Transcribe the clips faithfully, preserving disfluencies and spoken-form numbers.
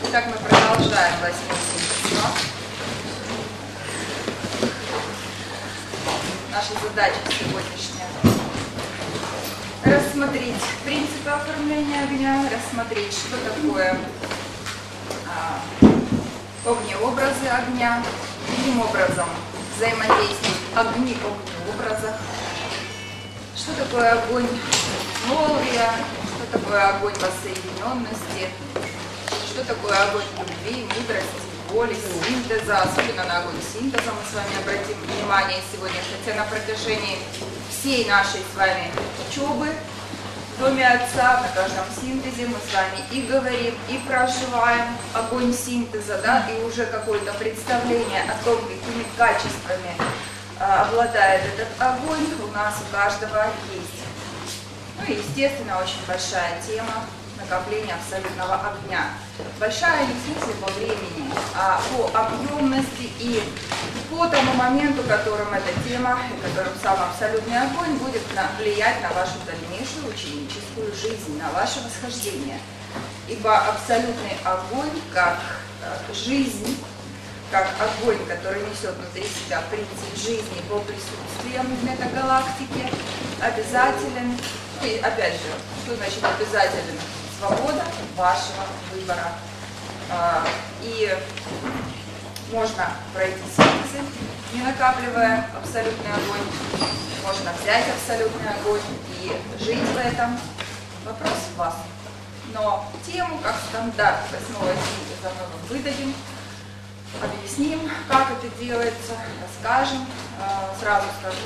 Итак, мы продолжаем восьмой синтез. Наша задача сегодняшняя — рассмотреть принципы оформления огня, рассмотреть, что такое а, огнеобразы огня, каким образом взаимодействуют огни в огнеобразах, что такое огонь молвия, что такое огонь воссоединенности, что такое огонь любви, мудрости, воли, синтеза. Особенно на огонь синтеза мы с вами обратим внимание сегодня, хотя на протяжении всей нашей с вами учебы в Доме Отца, на каждом синтезе мы с вами и говорим, и проживаем огонь синтеза, да, и уже какое-то представление о том, какими качествами а, обладает этот огонь, у нас у каждого есть. Ну и, естественно, очень большая тема накопления абсолютного огня. Большая не в смысле по времени, а по объемности и по тому моменту, которым эта тема, и которым сам абсолютный огонь будет влиять на вашу дальнейшую ученическую жизнь, на ваше восхождение. Ибо абсолютный огонь, как жизнь, как огонь, который несет внутри себя принцип жизни по присутствиям в метагалактике, обязателен. И опять же, что значит обязателен? Свобода вашего выбора. И можно пройти синтезы, не накапливая абсолютный огонь. Можно взять абсолютный огонь и жить в этом. Вопрос в вас. Но тему, как стандарт восьмого синтеза, мы вам выдадим, объясним, как это делается, расскажем. Сразу скажу,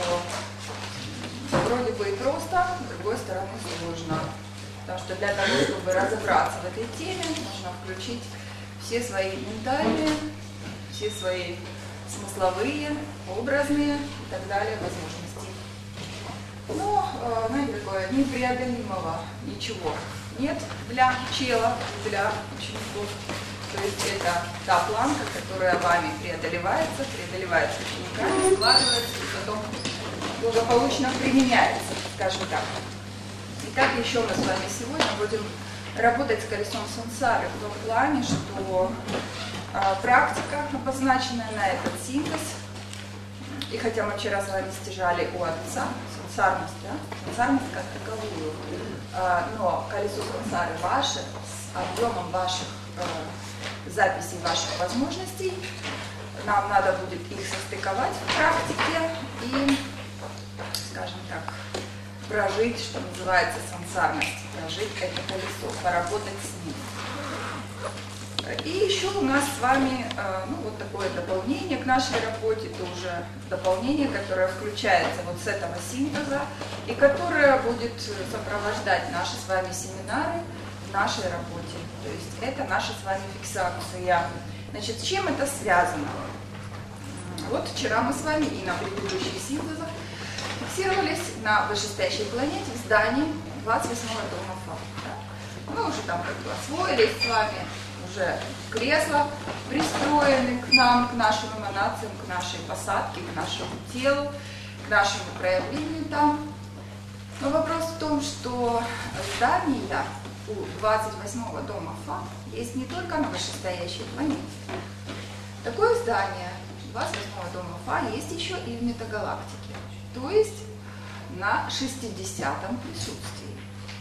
что вроде бы и просто, с другой стороны сложно. Потому что для того, чтобы разобраться в этой теме, нужно включить все свои ментальные, все свои смысловые, образные и так далее возможности. Но, знаете, такое непреодолимого ничего нет для чела, для учеников. То есть это та планка, которая вами преодолевается, преодолевается учениками, складывается и потом благополучно применяется, скажем так. Итак, еще мы с вами сегодня будем работать с колесом сансары в том плане, что а, практика, обозначенная на этот синтез, и хотя мы вчера с вами стяжали у Отца сансарность, да, сансарность как таковую, а, но колесо сансары ваше, с объемом ваших а, записей, ваших возможностей, нам надо будет их состыковать в практике и, скажем так, прожить, что называется, сансарность, прожить это колесо, поработать с ним. И еще у нас с вами ну, вот такое дополнение к нашей работе, тоже дополнение, которое включается вот с этого синтеза и которое будет сопровождать наши с вами семинары в нашей работе. То есть это наша с вами фиксация. Значит, с чем это связано? Вот вчера мы с вами и на предыдущих синтезах фиксировались на вышестоящей планете в здании двадцать восьмого дома Фа. Мы уже там как бы освоились с вами, уже кресла пристроены к нам, к нашим эманациям, к нашей посадке, к нашему телу, к нашему проявлению там. Но вопрос в том, что здания у двадцать восьмого дома Фа есть не только на вышестоящей планете. Такое здание двадцать восьмого дома Фа есть еще и в метагалактике. То есть на шестидесятом присутствии.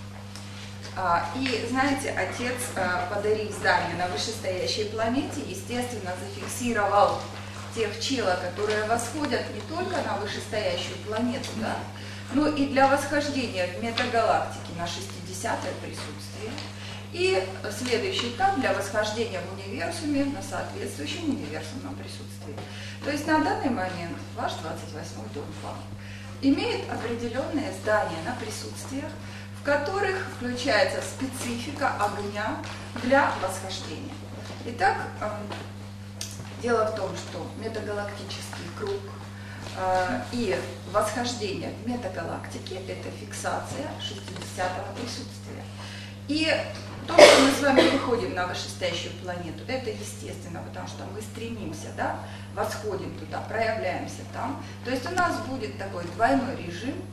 И, знаете, Отец, подарив здание на вышестоящей планете, естественно, зафиксировал тех чела, которые восходят не только на вышестоящую планету, да, но и для восхождения в метагалактике на шестидесятое присутствие. И следующий этап для восхождения в универсуме на соответствующем универсумном присутствии. То есть на данный момент ваш двадцать восьмой дом Фа имеет определенные здания на присутствиях, в которых включается специфика огня для восхождения. Итак, э, дело в том, что метагалактический круг э, и восхождение в метагалактике – это фиксация шестидесятого присутствия. И то, что мы с вами выходим на вышестоящую планету, это естественно, потому что мы стремимся, да, восходим туда, проявляемся там. То есть у нас будет такой двойной режим,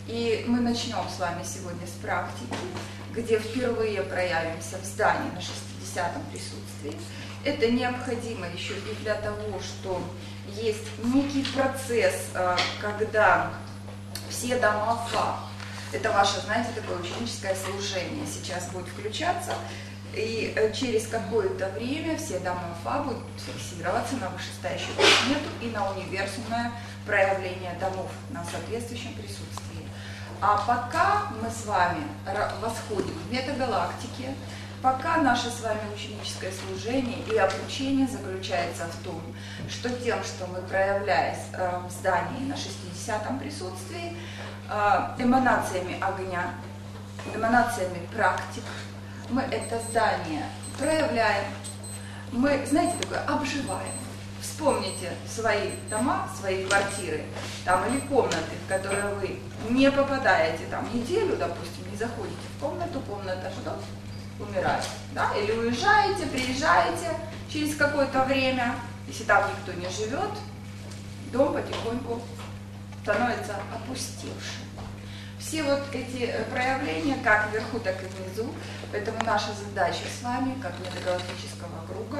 И мы начнем с вами сегодня с практики, где впервые проявимся в здании на шестидесятом присутствии. Это необходимо еще и для того, что есть некий процесс, когда все дома ФА, это ваше, знаете, такое ученическое служение сейчас будет включаться, и через какое-то время все дома ФА будут фиксироваться на вышестоящую планету и на универсумное проявление домов на соответствующем присутствии. А пока мы с вами восходим в метагалактике, пока наше с вами ученическое служение и обучение заключается в том, что тем, что мы, проявляясь в здании на шестидесятом присутствии, эманациями огня, эманациями практик, мы это здание проявляем, мы, знаете, такое, обживаем. Вспомните свои дома, свои квартиры, там, или комнаты, в которые вы не попадаете там неделю, допустим, не заходите в комнату, комната что? Умирает, да? Или уезжаете, приезжаете через какое-то время, если там никто не живет, дом потихоньку становится опустевшим. Все вот эти проявления, как вверху, так и внизу, поэтому наша задача с вами, как метагалактического круга,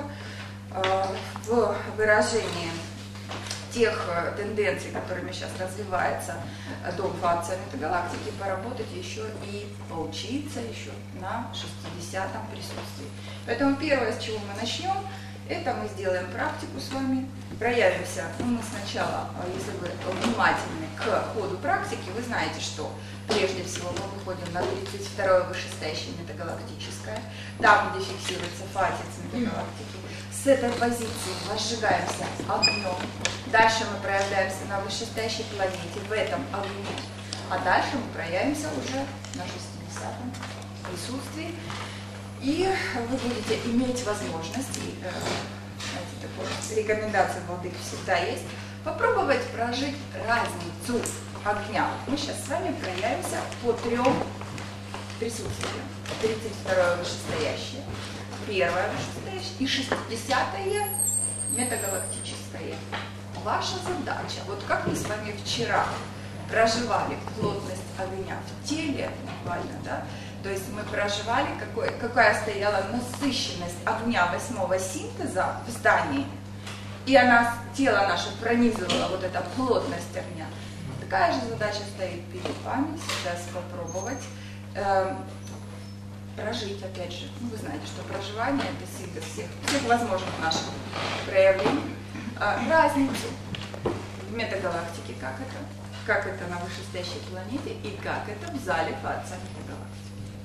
в выражении тех тенденций, которыми сейчас развивается дом функция метагалактики, поработать еще и поучиться еще на шестидесятом присутствии. Поэтому первое, с чего мы начнем, это мы сделаем практику с вами, проявимся. Ну, мы сначала, если вы внимательны к ходу практики, вы знаете, что прежде всего мы выходим на тридцать второе вышестоящее метагалактическое, там, где фиксируется фатец метагалактики. С этой позиции возжигаемся огнем. Дальше мы проявляемся на вышестоящей планете в этом огне. А дальше мы проявимся уже на шестидесятом присутствии. И вы будете иметь возможность, и, э, знаете, такой рекомендация владык всегда есть, попробовать прожить разницу огня. Мы сейчас с вами проявимся по трем присутствиям. тридцать второе вышестоящее, первое вышестоящее и шестидесятое метагалактическое. Ваша задача, вот как мы с вами вчера проживали плотность огня в теле, буквально, да, то есть мы проживали, какой, какая стояла насыщенность огня восьмого синтеза в здании, и она, тело наше пронизывало вот эта плотность огня. Такая же задача стоит перед вами сейчас попробовать э, прожить, опять же. Ну, вы знаете, что проживание – это синтез всех, всех возможных наших проявлений. Э, разницу в метагалактике, как это, как это на вышестоящей планете и как это в зале фатца метагалактики.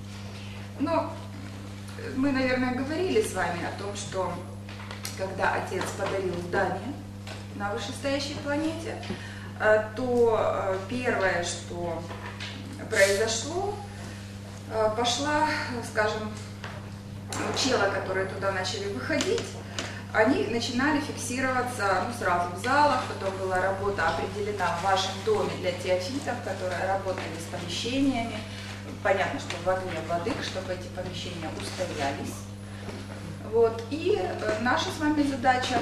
Но мы, наверное, говорили с вами о том, что когда Отец подарил здание на вышестоящей планете, то первое, что произошло, пошла, скажем, челы, которые туда начали выходить, они начинали фиксироваться ну, сразу в залах, потом была работа определена в вашем доме для теофитов, которые работали с помещениями. Понятно, что в огне владык, чтобы эти помещения устоялись. Вот. И э, наша с вами задача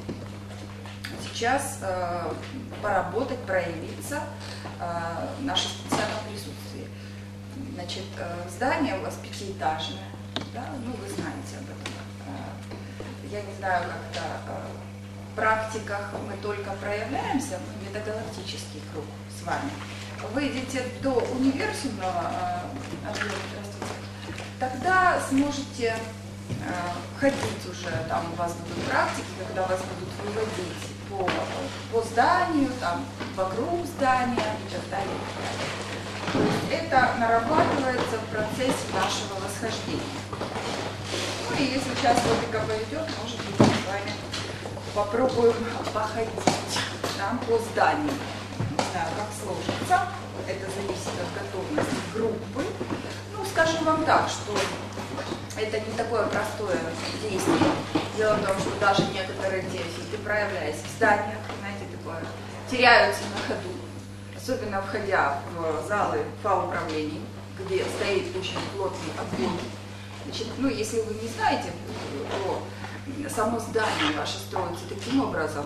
сейчас э, поработать, проявиться э, в нашем специальном присутствии. Значит, э, здание у вас пятиэтажное, да? Ну, вы знаете об этом. Э, я не знаю, как-то э, в практиках мы только проявляемся, мы метагалактический круг с вами. Выйдете до универсумного э, здравствуйте, тогда сможете э, ходить уже, там у вас будут практики, когда вас будут выводить по, по зданию, там, вокруг здания и так далее. То есть это нарабатывается в процессе нашего восхождения. Ну и если сейчас логика поведет, может быть, мы с вами попробуем походить там, по зданию. Не знаю, как сложится, это зависит от готовности группы. Ну, скажем вам так, что это не такое простое действие. Дело в том, что даже некоторые теофиты, проявляясь в зданиях, знаете, такое, теряются на ходу. Особенно входя в залы фа-управлений, где стоит очень плотный огонь. Значит, ну, если вы не знаете, то само здание ваше строится таким образом,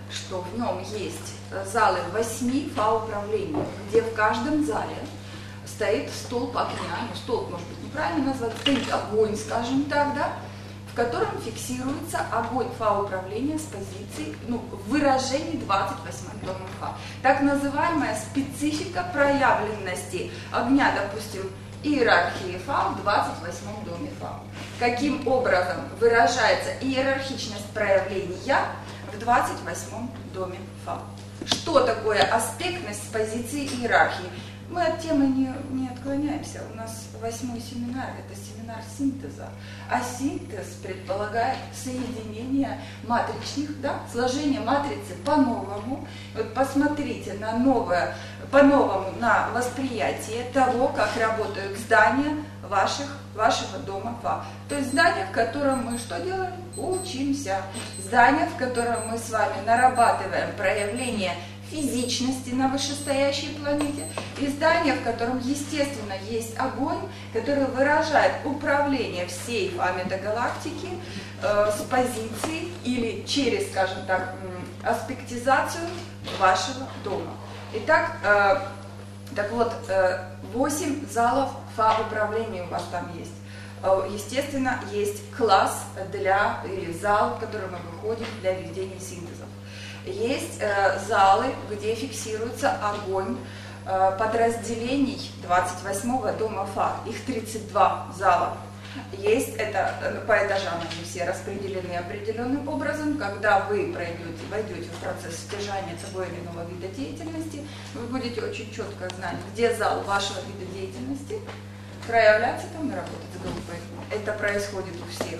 что в нем есть залы восьми фа-управлений, где в каждом зале стоит столб огня, ну столб может быть неправильно назвать, стоит огонь, скажем так, да, в котором фиксируется огонь фа-управления с позиции, ну, в выражении двадцать восьмым домом фа. Так называемая специфика проявленности огня, допустим, иерархии фа в двадцать восьмом доме фа. Каким образом выражается иерархичность проявления в двадцать восьмом доме фа? Что такое аспектность с позиции иерархии? Мы от темы не, не отклоняемся. У нас восьмой семинар – это семинар синтеза. А синтез предполагает соединение матричных, да, сложение матрицы по-новому. Вот посмотрите на новое, по-новому на восприятие того, как работают здания ваших, вашего дома фа. То есть здание, в котором мы что делаем? Учимся. Здание, в котором мы с вами нарабатываем проявление физичности на вышестоящей планете, и здание, в котором, естественно, есть огонь, который выражает управление всей фа-метагалактики э, с позиции или через, скажем так, аспектизацию вашего дома. Итак, э, так вот, э, восемь залов фа-управления у вас там есть. Э, естественно, есть класс для, или зал, в который мы выходим для ведения синтезов. Есть э, залы, где фиксируется огонь э, подразделений двадцать восьмого дома фа. Их тридцать два зала. Есть это э, по этажам, они все распределены определенным образом. Когда вы пройдете, войдете в процесс стяжания того или иного вида деятельности, вы будете очень четко знать, где зал вашего вида деятельности, проявляться там и работать с группой. Это происходит у всех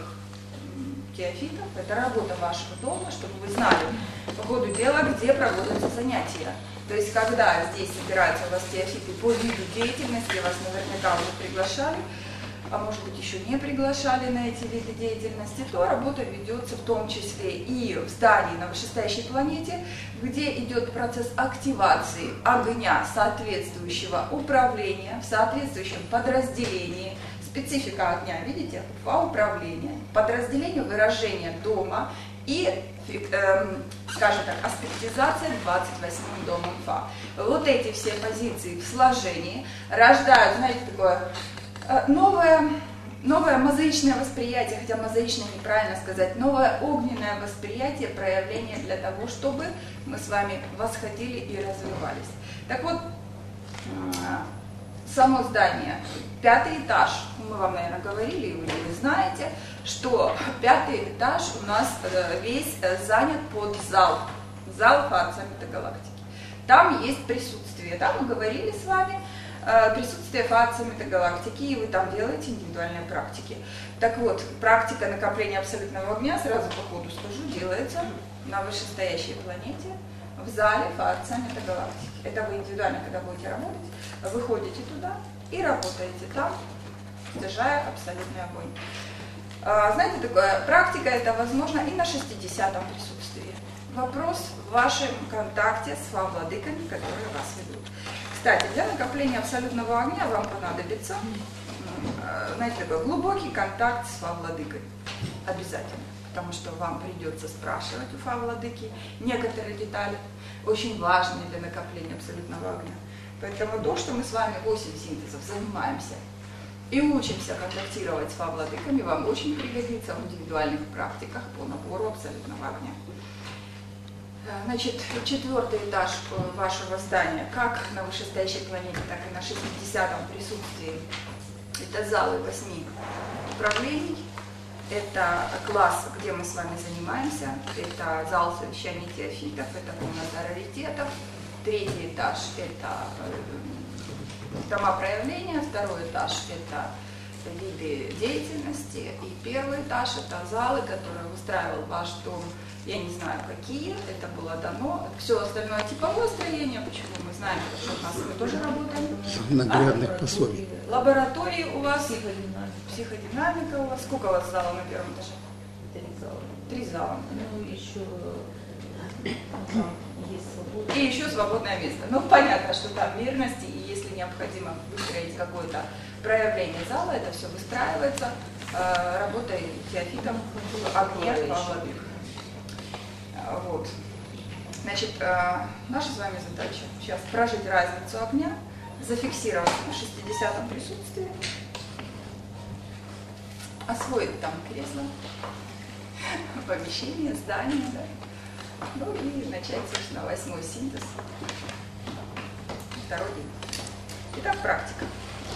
теофитов, это работа вашего дома, чтобы вы знали по ходу дела, где проводятся занятия. То есть, когда здесь собираются у вас теофиты по виду деятельности, вас наверняка уже приглашали, а может быть еще не приглашали на эти виды деятельности, то работа ведется в том числе и в здании на вышестоящей планете, где идет процесс активации огня соответствующего управления в соответствующем подразделении. Специфика огня, видите, фа-управление, подразделение выражения дома и, э, скажем так, аспектизация двадцать восьмым домом фа. Вот эти все позиции в сложении рождают, знаете, такое э, новое, новое мозаичное восприятие, хотя мозаичное неправильно сказать, новое огненное восприятие, проявление для того, чтобы мы с вами восходили и развивались. Так вот, само здание, пятый этаж, мы вам, наверное, говорили, или вы знаете, что пятый этаж у нас весь занят под зал, зал фа метагалактики. Там есть присутствие, там мы говорили с вами, присутствие фа метагалактики, и вы там делаете индивидуальные практики. Так вот, практика накопления абсолютного огня, сразу по ходу скажу, делается на вышестоящей планете, в зале фа метагалактики. Это вы индивидуально, когда будете работать, выходите туда и работаете там, держа абсолютный огонь. А, знаете, такое, практика это возможно и на шестидесятом присутствии. Вопрос в вашем контакте с фа-владыками, которые вас ведут. Кстати, для накопления абсолютного огня вам понадобится, знаете, такой глубокий контакт с фа-владыкой. Обязательно. Потому что вам придется спрашивать у фа-владыки некоторые детали, очень важные для накопления абсолютного огня. Поэтому то, что мы с вами восемь синтезов занимаемся и учимся контактировать с фа-владыками, вам очень пригодится в индивидуальных практиках по набору абсолютного огня. Значит, четвертый этаж вашего здания, как на вышестоящей планете, так и на шестидесятом присутствии, это залы восьми управлений. Это класс, где мы с вами занимаемся, это зал совещаний теофитов, это комната раритетов. Третий этаж – это дома проявления, второй этаж – это виды деятельности, и первый этаж – это залы, которые выстраивал ваш дом, я не знаю какие, это было дано. Все остальное типовое строение, почему мы знаем, что у нас мы тоже работаем. Наглядных а? пособий. Лаборатории у вас, психодинамика. психодинамика у вас. Сколько у вас залов на первом этаже? Три зала. Три зала. Ну, еще там есть свободное. И еще свободное место. Ну, понятно, что там верности, и если необходимо выстроить какое-то проявление зала, это все выстраивается э, работой теофитом огня по воде. Вот. Значит, э, наша с вами задача сейчас прожить разницу огня, зафиксировать на шестидесятом присутствии, освоить там кресло, помещение, здание, да. Ну и начать, собственно, восьмой синтез. Второй день. Итак, практика.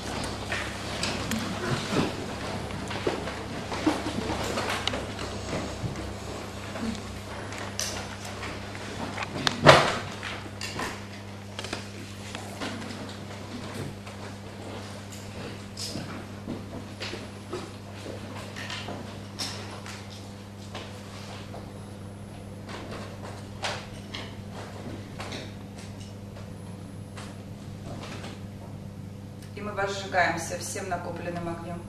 И мы возжигаемся всем накопленным огнем.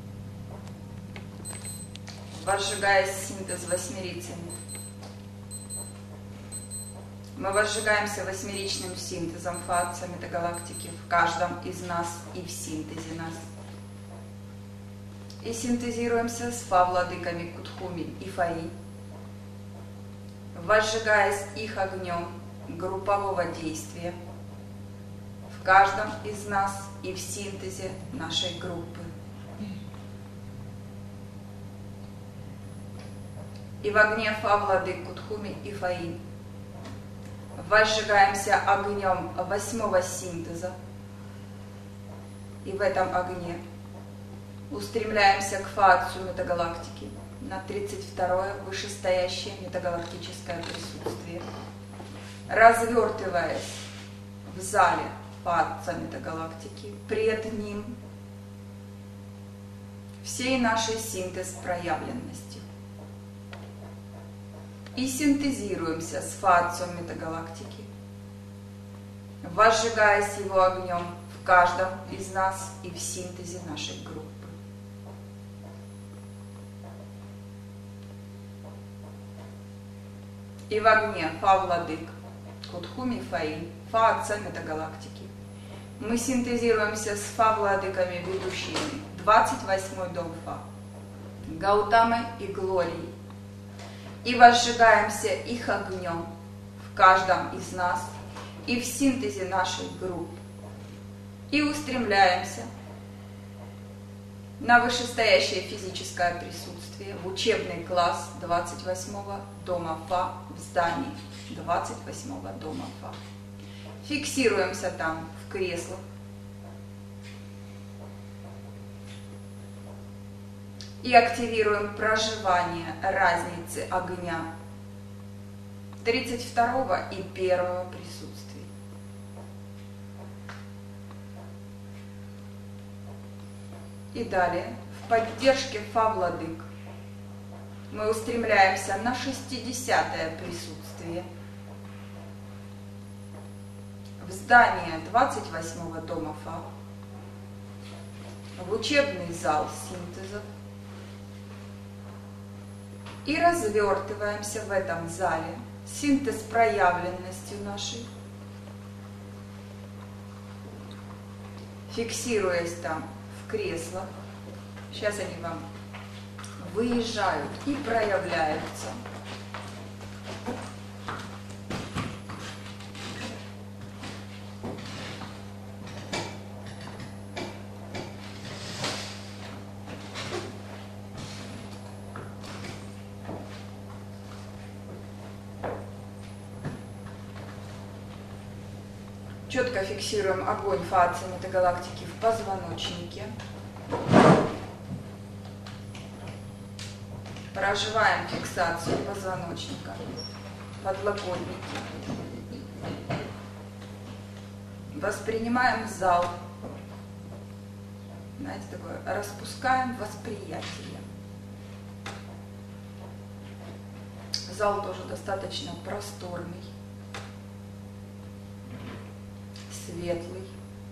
Возжигаясь синтез восьмерицами. Мы возжигаемся восьмеричным синтезом фаца метагалактики в каждом из нас и в синтезе нас. И синтезируемся с фа-владыками Кутхуми и Фаи, возжигаясь их огнем группового действия в каждом из нас и в синтезе нашей группы. И в огне фа-владык Кутхуми и Фаи возжигаемся огнем восьмого синтеза, и в этом огне устремляемся к фацию метагалактики на тридцать второе вышестоящее метагалактическое присутствие, развертываясь в зале фаца метагалактики, пред ним всей нашей синтез проявленностью. И синтезируемся с фацием метагалактики, возжигаясь его огнем в каждом из нас и в синтезе нашей группы. И в огне фа-владык Кутхуми Фаи, фа-отца метагалактики, мы синтезируемся с фа-владыками ведущими, двадцать восьмой дом фа, Гаутамой и Глорией, и возжигаемся их огнем в каждом из нас и в синтезе нашей группы, и устремляемся на вышестоящее физическое присутствие в учебный класс двадцать восьмого дома фа в здании двадцать восьмого дома фа. Фиксируемся там в креслах. И активируем проживание разницы огня тридцать второго и первого присутствий. И далее, в поддержке фа-владык, мы устремляемся на шестидесятое присутствие в здание двадцать восьмого дома фа, в учебный зал синтезов, и развертываемся в этом зале синтез проявленностью нашей, фиксируясь там в креслах. Сейчас они вам выезжают и проявляются. Четко фиксируем огонь фации метагалактики в позвоночнике. Проживаем фиксацию позвоночника, подлокотники. Воспринимаем зал. Знаете, такое, распускаем восприятие. Зал тоже достаточно просторный, светлый.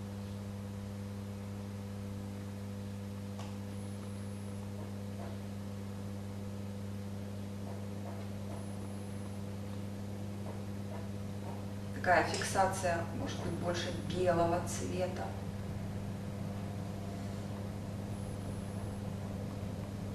Такая фиксация может быть больше белого цвета.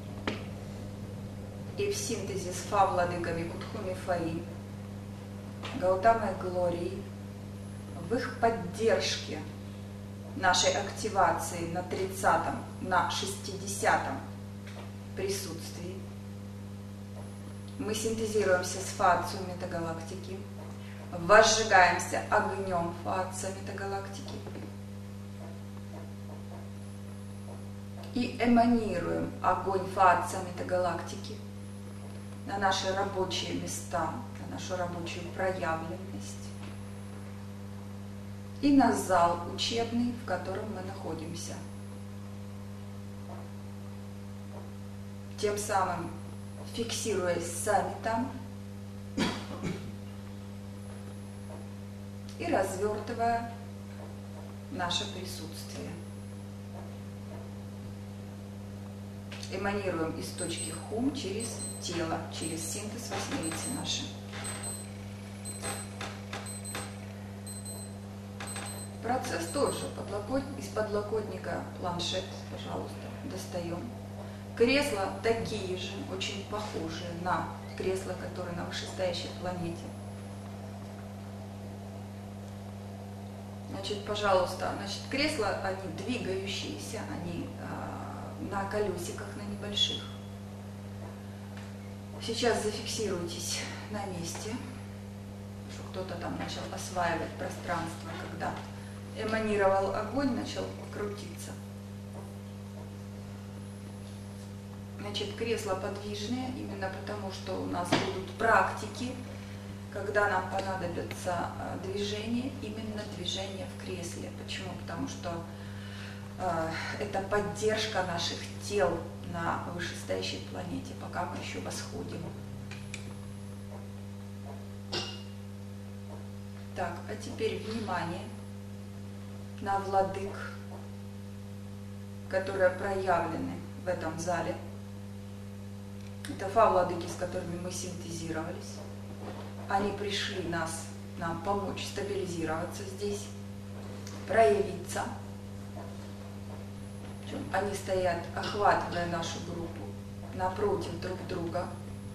И в синтезе с фа-владыками Кутхуми Фаи Гаутамы и Глории, в их поддержке нашей активации на тридцатом, на шестидесятом присутствии. Мы синтезируемся с фацией метагалактики, возжигаемся огнем фации метагалактики и эманируем огонь фации метагалактики на наши рабочие места, на нашу рабочую проявленность и на зал учебный, в котором мы находимся. Тем самым фиксируясь сами там и развертывая наше присутствие. Эманируем из точки хум через тело, через синтез восьмирицы наши. Процесс тоже. Подлокот... Из подлокотника планшет, пожалуйста, достаем. Кресла такие же, очень похожие на кресла, которые на вышестоящей планете. Значит, пожалуйста, значит, кресла, они двигающиеся, они э, на колесиках, на небольших. Сейчас зафиксируйтесь на месте, что кто-то там начал осваивать пространство, когда эманировал огонь, начал крутиться. Значит, кресла подвижные, именно потому, что у нас будут практики, когда нам понадобится движение, именно движение в кресле. Почему? Потому что э, это поддержка наших тел на вышестоящей планете, пока мы еще восходим. Так, а теперь внимание на владык, которые проявлены в этом зале. Это фа-владыки, с которыми мы синтезировались. Они пришли нас, нам помочь стабилизироваться здесь, проявиться. Они стоят, охватывая нашу группу, напротив друг друга.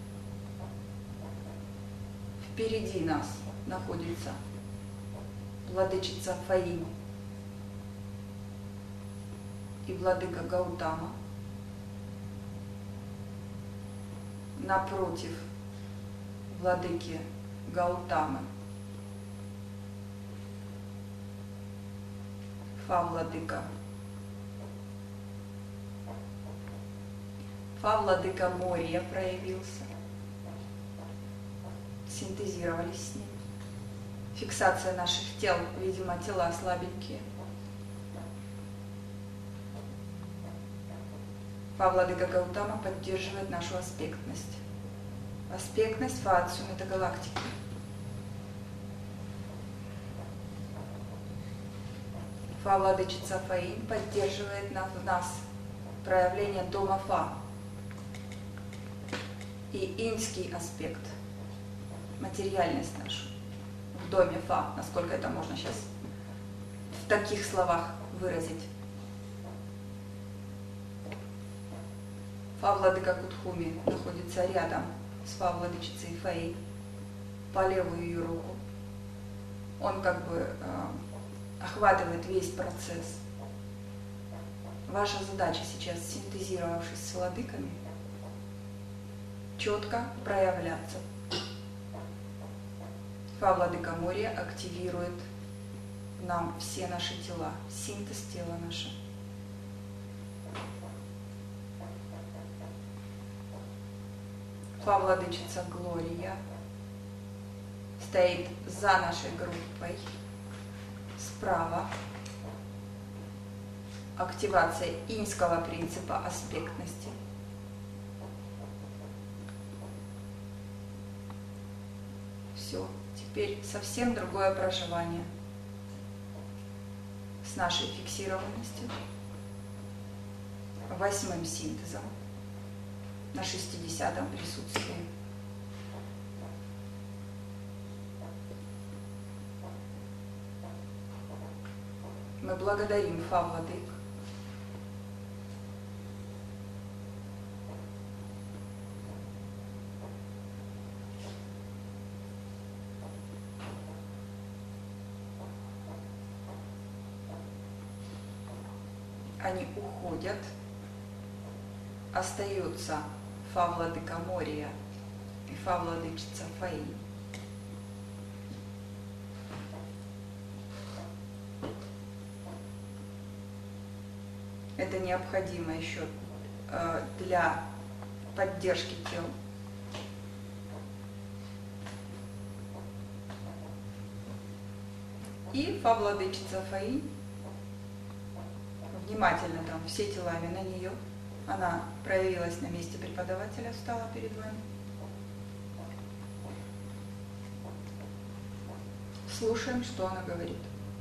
Впереди нас находится владычица Фаин и владыка Гаутама. Напротив владыки Гаутамы Фа-владыка. Фа-владыка Мория проявился. Синтезировались с ним. Фиксация наших тел, видимо, тела слабенькие. Фа-владыка Гаутама поддерживает нашу аспектность. Аспектность фацию метагалактики. Фа-владычица Фаин поддерживает в нас проявление дома Фа. И инский аспект, материальность нашу в доме Фа, насколько это можно сейчас в таких словах выразить. Фа-владыка Кутхуми находится рядом с Фа-владычицей Фаи, по левую ее руку. Он как бы э, охватывает весь процесс. Ваша задача сейчас, синтезировавшись с владыками, четко проявляться. Фа-владыка Мория активирует нам все наши тела, синтез тела наше. Фа-владычица Глория стоит за нашей группой, справа. Активация иньского принципа аспектности. Все, теперь совсем другое проживание с нашей фиксированностью, восьмым синтезом, на шестидесятом присутствии. Мы благодарим Фа-владык. они уходят, остается Фа владыка Мория и Фа владычица Фаи. Это необходимо еще э, для поддержки тел. И Фа владычица Фаи, внимательно там все телами на нее, она проявилась на месте преподавателя, встала перед вами. Слушаем, что она говорит.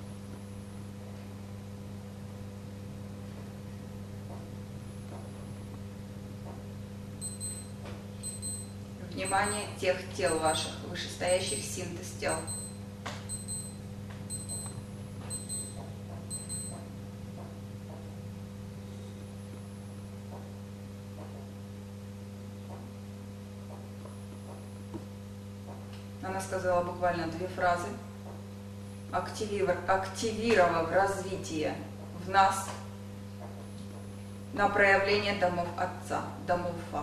Внимание тех тел ваших, вышестоящих синтез тел. Она сказала буквально две фразы, активировав развитие в нас на проявление домов Отца, домов Фа.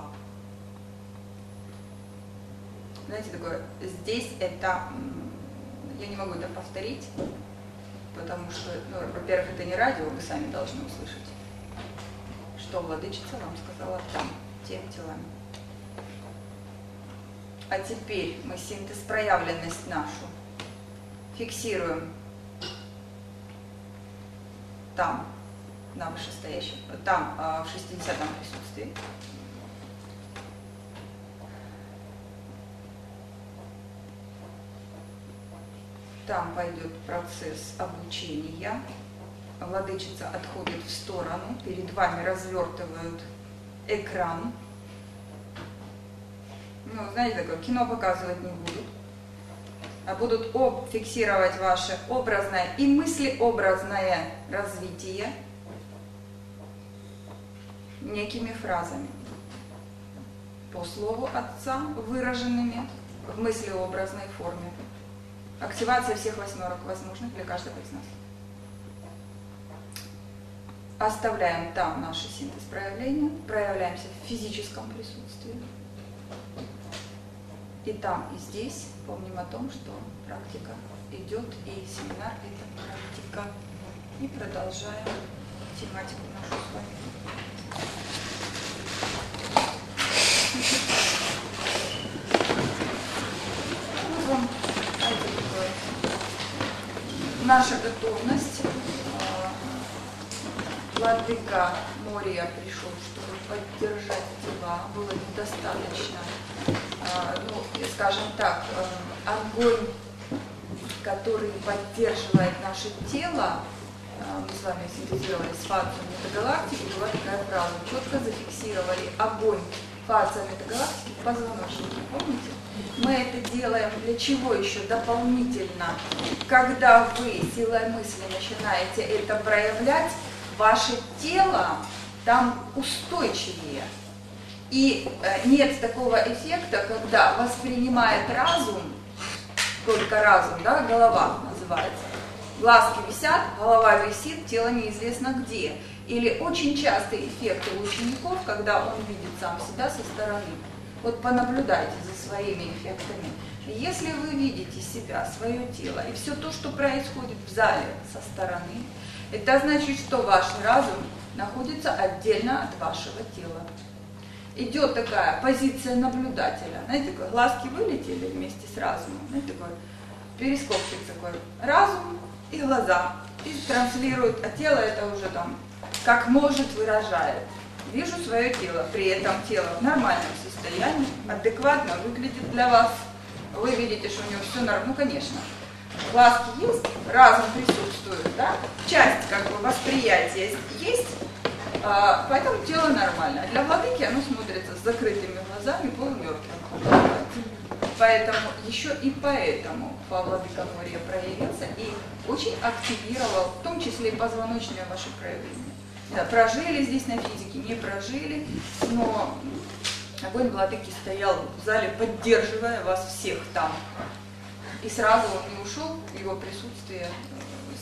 Знаете, такое, здесь это, я не могу это повторить, потому что, ну, во-первых, это не радио, вы сами должны услышать, что владычица вам сказала там, теми телами. А теперь мы синтез проявленность нашу фиксируем там, на вышестоящем, там, в шестидесятом присутствии. Там пойдет процесс обучения. Владычица отходит в сторону, перед вами развертывают экран. Ну, знаете, такое кино показывать не будут, а будут об, фиксировать ваше образное и мыслеобразное развитие некими фразами по слову Отца, выраженными в мыслеобразной форме. Активация всех восьмерок возможных для каждого из нас. Оставляем там наши синтез проявления, проявляемся в физическом присутствии. И там, и здесь помним о том, что практика идет, и семинар – это практика. И продолжаем тематику нашу с вами. Вот вам наша готовность. Владыка Мория пришел, чтобы поддержать тела, было недостаточно. Ну, скажем так, огонь, который поддерживает наше тело, мы с вами синтезировали с фацией метагалактики, была такая фраза, четко зафиксировали огонь фация метагалактики в позвоночнике, помните? Мы это делаем для чего еще дополнительно? Когда вы силой мысли начинаете это проявлять, ваше тело там устойчивее. И нет такого эффекта, когда воспринимает разум, только разум, да, голова называется. Глазки висят, голова висит, тело неизвестно где. Или очень частые эффекты у учеников, когда он видит сам себя со стороны. Вот понаблюдайте за своими эффектами. Если вы видите себя, свое тело и все то, что происходит в зале со стороны, это значит, что ваш разум находится отдельно от вашего тела. Идет такая позиция наблюдателя. Знаете, такой, глазки вылетели вместе с разумом. Знаете, такой перископчик такой. Разум и глаза. И транслирует, а тело это уже там как может выражает. Вижу свое тело, при этом тело в нормальном состоянии, адекватно выглядит для вас. Вы видите, что у него все нормально. Ну, конечно, глазки есть, разум присутствует, да? Часть как бы восприятия есть, а, поэтому тело нормально. А для владыки оно смотрится с закрытыми глазами, полумертвым. Поэтому еще и поэтому Фа владыка Мория проявился и очень активировал, в том числе и позвоночные ваши проявления. Да, прожили здесь на физике, не прожили, но огонь владыки стоял в зале, поддерживая вас всех там. И сразу он не ушел, его присутствие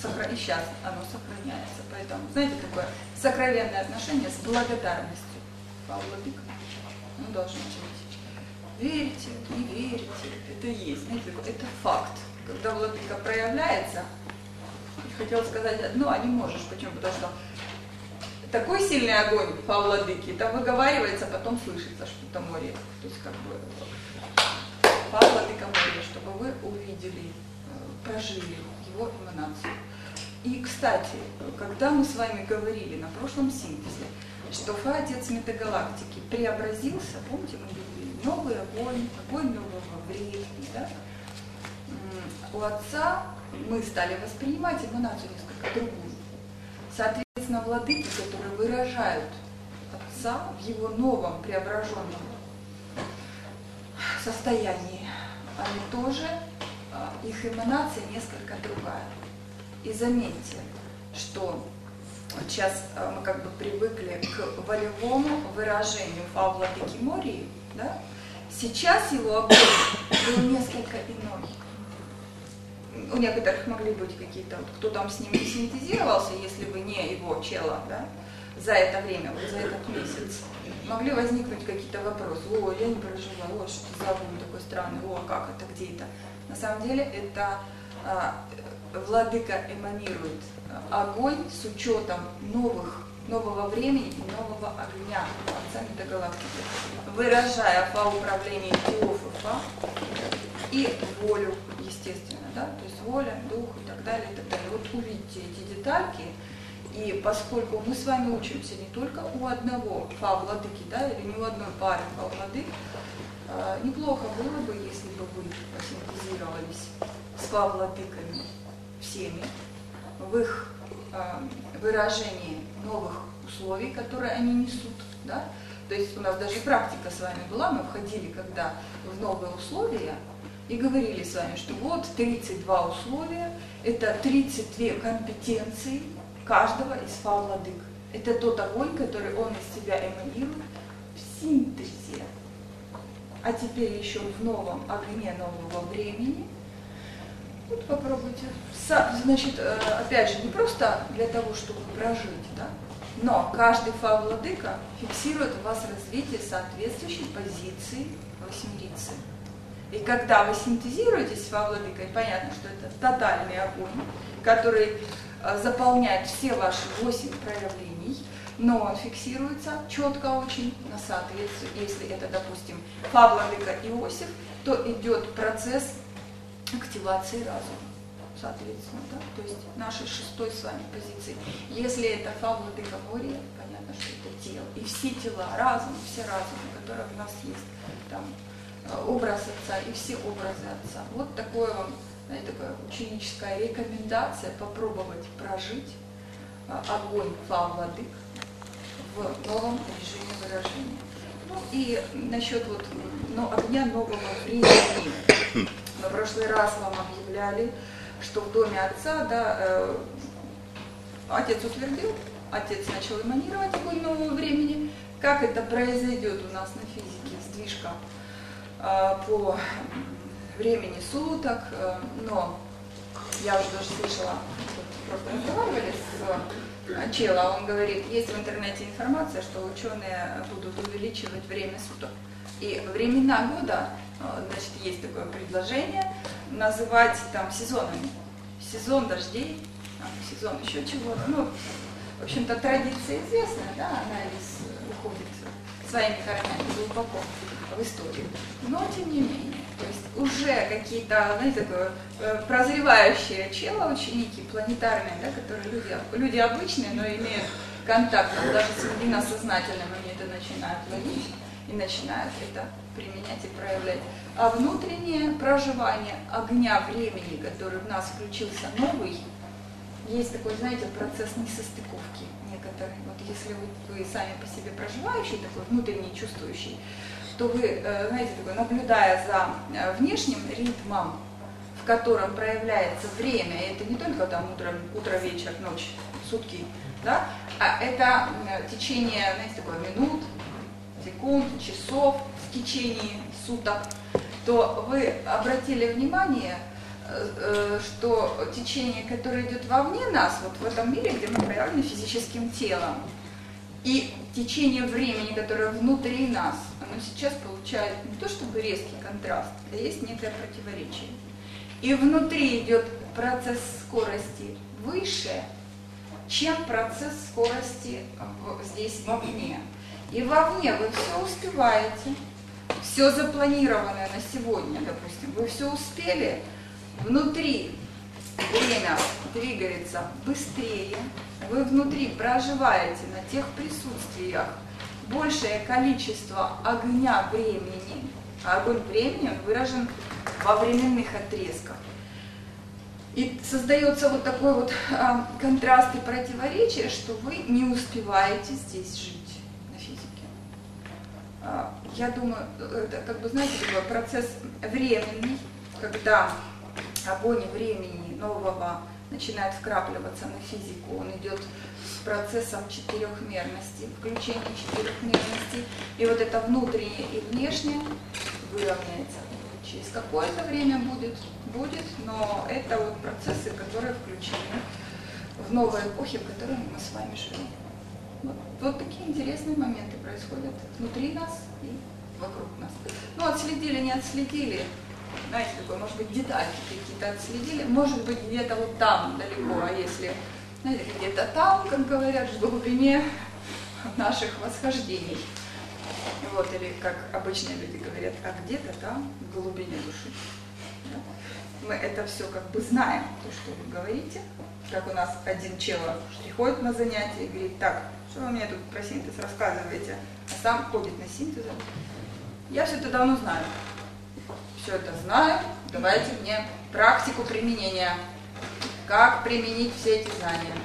сохра... и сейчас оно сохраняется. Поэтому, знаете, такое сокровенное отношение с благодарностью. Фа-владыка, ну, должно быть. Верите, не верите, это есть, знаете, это факт. Когда владыка проявляется, хотел сказать одно, а не можешь. Почему? Потому что такой сильный огонь по владыке, это выговаривается, потом слышится что-то море. То есть как бы по владыка море, чтобы вы увидели, прожили его эманацию. И, кстати, когда мы с вами говорили на прошлом синтезе, что Фа, Отец метагалактики, преобразился, помните, мы говорили, новый огонь, огонь нового времени, да? У Отца мы стали воспринимать эманацию несколько другую. Соответственно, владыки, которые выражают Отца в его новом преображенном состоянии, они тоже, их эманация несколько другая. И заметьте, что сейчас мы как бы привыкли к волевому выражению Фа владыки Мории, да? Сейчас его огонь был несколько иной. У некоторых могли быть какие-то, вот, кто там с ним не синтезировался, если бы не его чело, да, за это время, вот за этот месяц, могли возникнуть какие-то вопросы. О, я не прожила, о, что за огонь такой странный, о, как это, где это. На самом деле это а, владыка эманирует огонь с учетом новых, нового времени и нового огня Отца метагалактики, выражая Фа управление Теоф и Фа и волю, естественно, да, то есть воля, дух и так далее, и так далее. Вот увидите эти детальки, и поскольку мы с вами учимся не только у одного Фа владыки, да, или не у одной пары Фа владык, э, неплохо было бы, если бы вы посинтезировались с Фа владыками всеми в их э, выражении новых условий, которые они несут, да. То есть у нас даже практика с вами была, мы входили когда в новые условия, и говорили с вами, что вот тридцать два условия, это тридцать две компетенции каждого из Фа владык. Это тот огонь, который он из себя эманирует в синтезе. А теперь еще в новом огне нового времени. Вот попробуйте. Значит, опять же, не просто для того, чтобы прожить, да? Но каждый Фа владыка фиксирует у вас развитие соответствующей позиции восьмерицы. И когда вы синтезируетесь с Фа владыкой, понятно, что это тотальный огонь, который заполняет все ваши восемь проявлений, но он фиксируется четко очень на соответствие. Если это, допустим, Фа владыка Иосиф, то идет процесс активации разума, соответственно, да? То есть нашей шестой с вами позиции. Если это Фа владыка Мория, понятно, что это тело. И все тела, разум, все разумы, которые у нас есть, там, образ Отца и все образы Отца. Вот такое вам, знаете, такая ученическая рекомендация попробовать прожить огонь Фа владык в новом режиме выражения. Ну и насчет вот, ну, огня нового времени. Мы в прошлый раз вам объявляли, что в доме Отца, да, э, Отец утвердил, Отец начал эманировать огонь нового времени. Как это произойдет у нас на физике, сдвижка по времени суток, но я уже тоже слышала, просто разговаривали с Чело, он говорит, есть в интернете информация, что ученые будут увеличивать время суток. И времена года, значит, есть такое предложение, называть там сезонами. Сезон дождей, там, сезон еще чего-то. Ну, в общем-то, традиция известная, да, она из, уходит своими корнями глубоко в историю. Но, тем не менее, то есть уже какие-то, знаете, такое прозревающие чело, ученики планетарные, да, которые люди, люди обычные, но имеют контакт, даже среди нас сознательным, они это начинают ловить и начинают это применять и проявлять. А внутреннее проживание огня времени, который в нас включился новый, есть такой, знаете, процесс несостыковки некоторый. Вот если вы, вы сами по себе проживающий, такой внутренний чувствующий, то вы, знаете, такой, наблюдая за внешним ритмом, в котором проявляется время, и это не только там утро, утро, вечер, ночь, сутки, да, а это течение, знаете, такое минут, секунд, часов в течение суток, то вы обратили внимание, что течение, которое идет вовне нас, вот в этом мире, где мы проявлены физическим телом, и течение времени, которое внутри нас, оно сейчас получает не то чтобы резкий контраст, а есть некое противоречие. И внутри идет процесс скорости выше, чем процесс скорости здесь вовне. И вовне вы все успеваете, все запланированное на сегодня, допустим, вы все успели, внутри время двигается быстрее, вы внутри проживаете на тех присутствиях большее количество огня времени, а огонь времени он выражен во временных отрезках. И создается вот такой вот а, контраст и противоречие, что вы не успеваете здесь жить на физике. А, я думаю, это, как бы, знаете, такой процесс временный, когда огонь времени нового начинает вкрапливаться на физику, он идет с процессом четырехмерности, включения четырехмерности, и вот это внутреннее и внешнее выровняется. Через какое-то время будет, будет, но это вот процессы, которые включены в новые эпохи, в которой мы с вами живем. Вот, вот такие интересные моменты происходят внутри нас и вокруг нас. Ну, отследили, не отследили, знаете, такое, может быть, детальки какие-то отследили, может быть, где-то вот там далеко, а если, знаете, где-то там, как говорят, в глубине наших восхождений. Вот, или как обычные люди говорят, а где-то там, в глубине души. Да? Мы это все как бы знаем, то, что вы говорите. Как у нас один чел приходит на занятие и говорит, так, что вы мне тут про синтез рассказываете, а сам ходит на синтез. Я все это давно знаю. Все это знаю, давайте мне практику применения. Как применить все эти знания.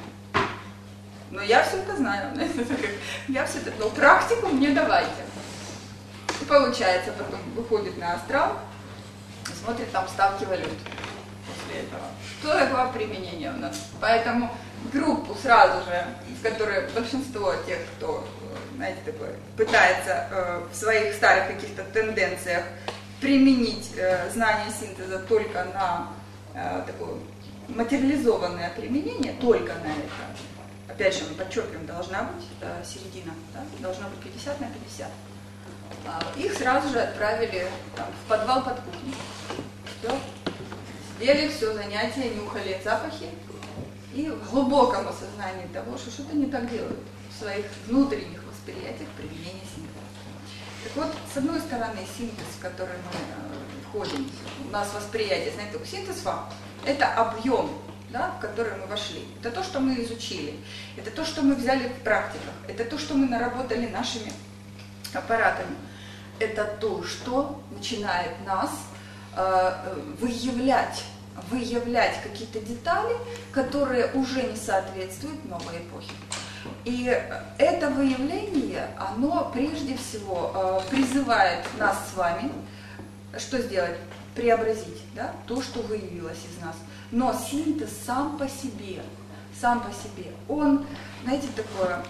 Но я все это знаю. Я все это, но практику мне давайте. И получается, потом выходит на астрал и смотрит там ставки валют после этого. Что такое применение у нас? Поэтому группу сразу же, с которой большинство тех, кто, знаете, такое, пытается э, в своих старых каких-то тенденциях применить э, знание синтеза только на э, такое материализованное применение, только на это. Опять же, мы подчеркиваем, должна быть э, середина, да? Должно быть пятьдесят на пятьдесят. Их сразу же отправили там, в подвал под кухню. Все. Сидели, все занятия, нюхали запахи и в глубоком осознании того, что что-то не так делают в своих внутренних восприятиях применения синтеза. Так вот, с одной стороны, синтез, в который мы э, входим, у нас восприятие, знаете, синтез – это объем, да, в который мы вошли. Это то, что мы изучили, это то, что мы взяли в практиках, это то, что мы наработали нашими аппаратами. Это то, что начинает нас э, выявлять, выявлять какие-то детали, которые уже не соответствуют новой эпохе. И это выявление, оно прежде всего э, призывает нас с вами, что сделать? Преобразить, да, то, что выявилось из нас. Но синтез сам по себе, сам по себе, он, знаете, такое...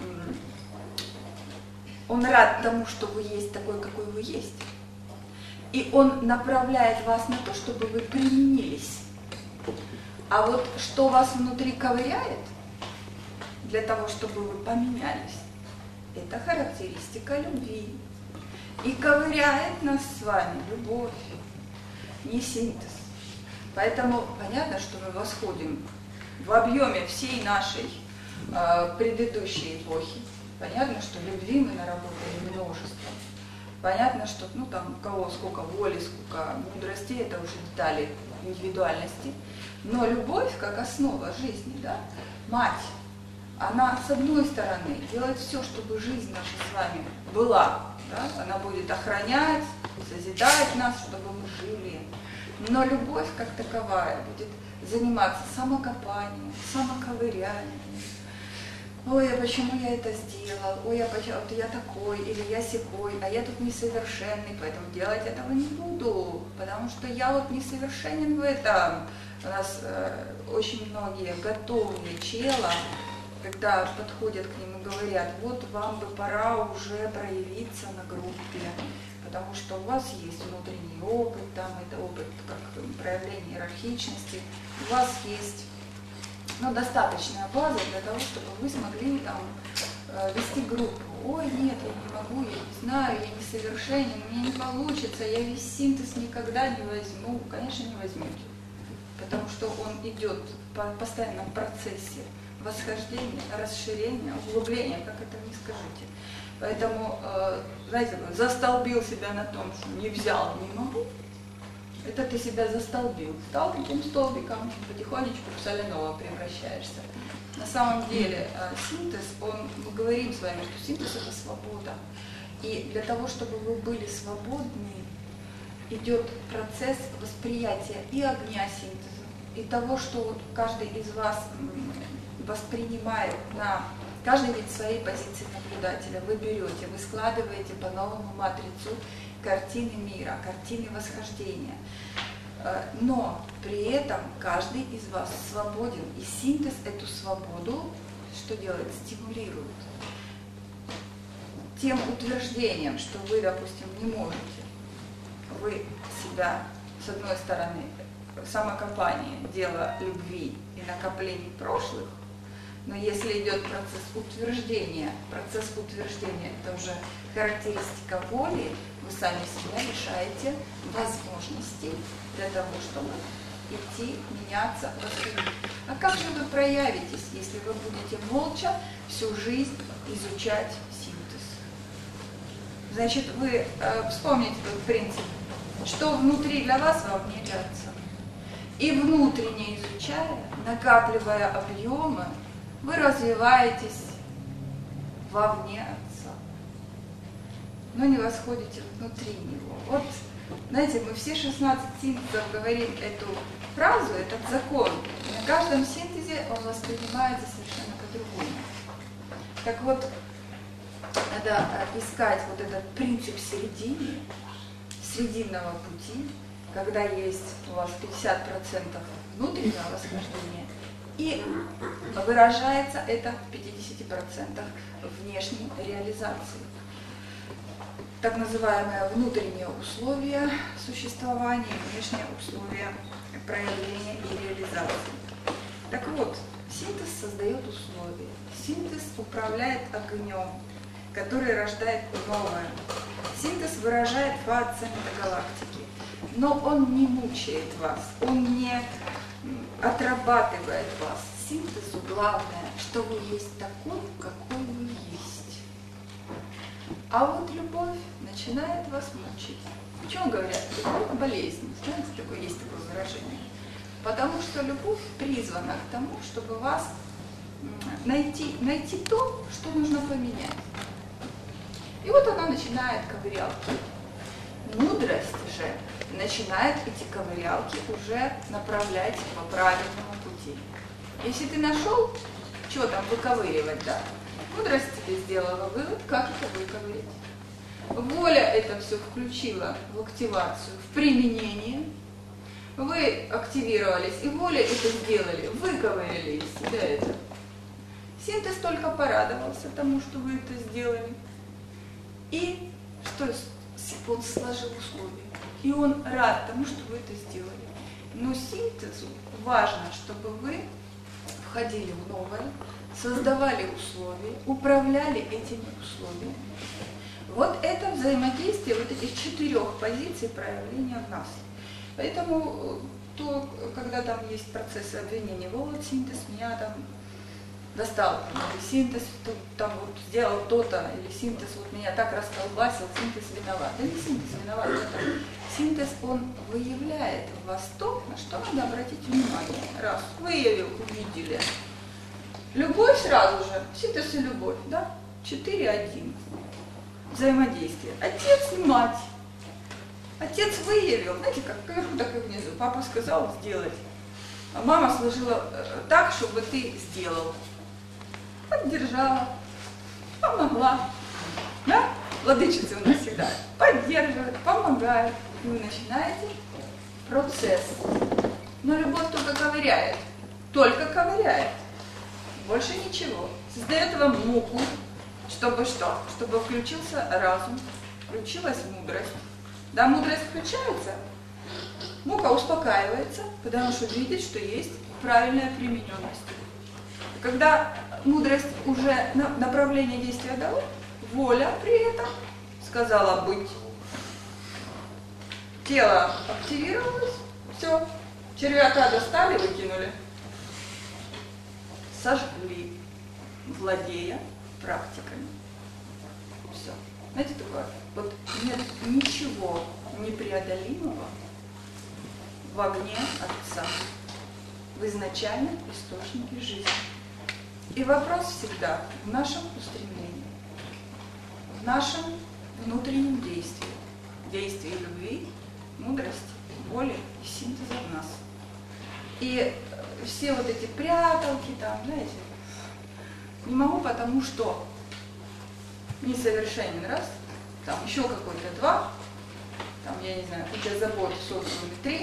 Он рад тому, что вы есть такой, какой вы есть. И он направляет вас на то, чтобы вы применились. А вот что вас внутри ковыряет, для того, чтобы вы поменялись, это характеристика любви. И ковыряет нас с вами любовь, не синтез. Поэтому понятно, что мы восходим в объеме всей нашей э, предыдущей эпохи. Понятно, что любви мы наработали множество. Понятно, что ну, там, у кого сколько воли, сколько мудрости, это уже детали индивидуальности. Но любовь как основа жизни, да, мать, она с одной стороны делает все, чтобы жизнь наша с вами была. Да? Она будет охранять, созидать нас, чтобы мы жили. Но любовь как таковая будет заниматься самокопанием, самоковырянием. Ой, а почему я это сделал? Ой, а почему вот я такой, или я сякой, а я тут несовершенный, поэтому делать этого не буду, потому что я вот несовершенен в этом. У нас э, очень многие готовые чела, когда подходят к ним и говорят, вот вам бы пора уже проявиться на группе, потому что у вас есть внутренний опыт, там это опыт как проявление иерархичности, у вас есть, ну, достаточная база для того, чтобы вы смогли там вести группу. Ой, нет, я не могу, я не знаю, я несовершенен, мне не получится, я весь синтез никогда не возьму. Конечно, не возьмете, потому что он идет по постоянном процессе восхождения, расширения, углубления, как это ни скажите. Поэтому, знаете, застолбил себя на том, что не взял, не могу, это ты себя застолбил. Стал таким столбиком, потихонечку в соляного превращаешься. На самом деле синтез, он, мы говорим с вами, что синтез это свобода. И для того, чтобы вы были свободны, идет процесс восприятия и огня синтеза, и того, что вот каждый из вас воспринимает на каждый вид своей позиции наблюдателя. Вы берете, вы складываете по-новому матрицу картины мира, картины восхождения. Но при этом каждый из вас свободен, и синтез эту свободу, что делает, стимулирует. Тем утверждением, что вы, допустим, не можете, вы себя, с одной стороны, самокопание, дело любви и накоплений прошлых, но если идет процесс утверждения, процесс утверждения – это уже характеристика воли, вы сами себя лишаете возможностей для того, чтобы идти, меняться, восходить. А как же вы проявитесь, если вы будете молча всю жизнь изучать синтез? Значит, вы э, вспомните тот принцип, что внутри для вас, вовне для Отца. И внутренне изучая, накапливая объемы, вы развиваетесь вовне Отца, но не восходите внутри Него. Вот, знаете, мы все шестнадцать синтезов говорим эту фразу, этот закон. И на каждом синтезе он воспринимается совершенно по-другому. Так вот, надо искать вот этот принцип середины, срединного пути, когда есть у вас пятьдесят процентов внутреннего восхождения, и выражается это в пятидесяти процентах внешней реализации. Так называемые внутренние условия существования, внешние условия проявления и реализации. Так вот, синтез создает условия. Синтез управляет огнем, который рождает новое. Синтез выражает фазы метагалактики, но он не мучает вас, он не отрабатывает вас. Синтезу главное, что вы есть такой, какой вы есть. А вот любовь начинает вас мучить. Почему говорят, любовь болезнь? Знаете, такое, есть такое выражение. Потому что любовь призвана к тому, чтобы вас найти, найти то, что нужно поменять. И вот она начинает ковырялки. Мудрость же начинает эти ковырялки уже направлять по правильному пути. Если ты нашел, что там выковыривать, да? Мудрость тебе сделала вывод, как это выковырять. Воля это все включила в активацию, в применение. Вы активировались, и воля это сделали, выковырили из себя это. Синтез только порадовался тому, что вы это сделали. И что он сложил условия. И он рад тому, что вы это сделали. Но синтезу важно, чтобы вы входили в новое, создавали условия, управляли этими условиями. Вот это взаимодействие вот этих четырех позиций проявления в нас. Поэтому, то, когда там есть процессы обвинения, вот синтез меня там достал, или синтез там вот сделал то-то, или синтез вот меня так расколбасил, синтез виноват. Да не синтез виноват, это синтез, он выявляет в вас то, на что надо обратить внимание. Раз, выявил, увидели. Любовь сразу же, синтез и любовь, да? четыре один. Взаимодействие. Отец и мать. Отец выявил, знаете, как вверху, так и внизу. Папа сказал сделать, а мама сложила так, чтобы ты сделал. Поддержала, помогла. Да? Владычица у нас всегда поддерживает, помогает. И вы начинаете процесс. Но любовь только ковыряет. Только ковыряет. Больше ничего. Создает вам муку, чтобы что? Чтобы включился разум, включилась мудрость. Да, мудрость включается, мука успокаивается, потому что видит, что есть правильная примененность. Когда мудрость уже направление действия дала, воля при этом сказала быть. Тело активировалось, все, червяка достали, выкинули, сожгли, владея практиками. Все. Знаете, такое, вот нет ничего непреодолимого в огне Отца, в изначальном источнике жизни. И вопрос всегда в нашем устремлении, в нашем внутреннем действии, действии любви, мудрости, воли и синтеза в нас. И все вот эти пряталки там, знаете, не могу, потому что несовершенен раз, там еще какой-то два, там, я не знаю, куча забот в социуме три.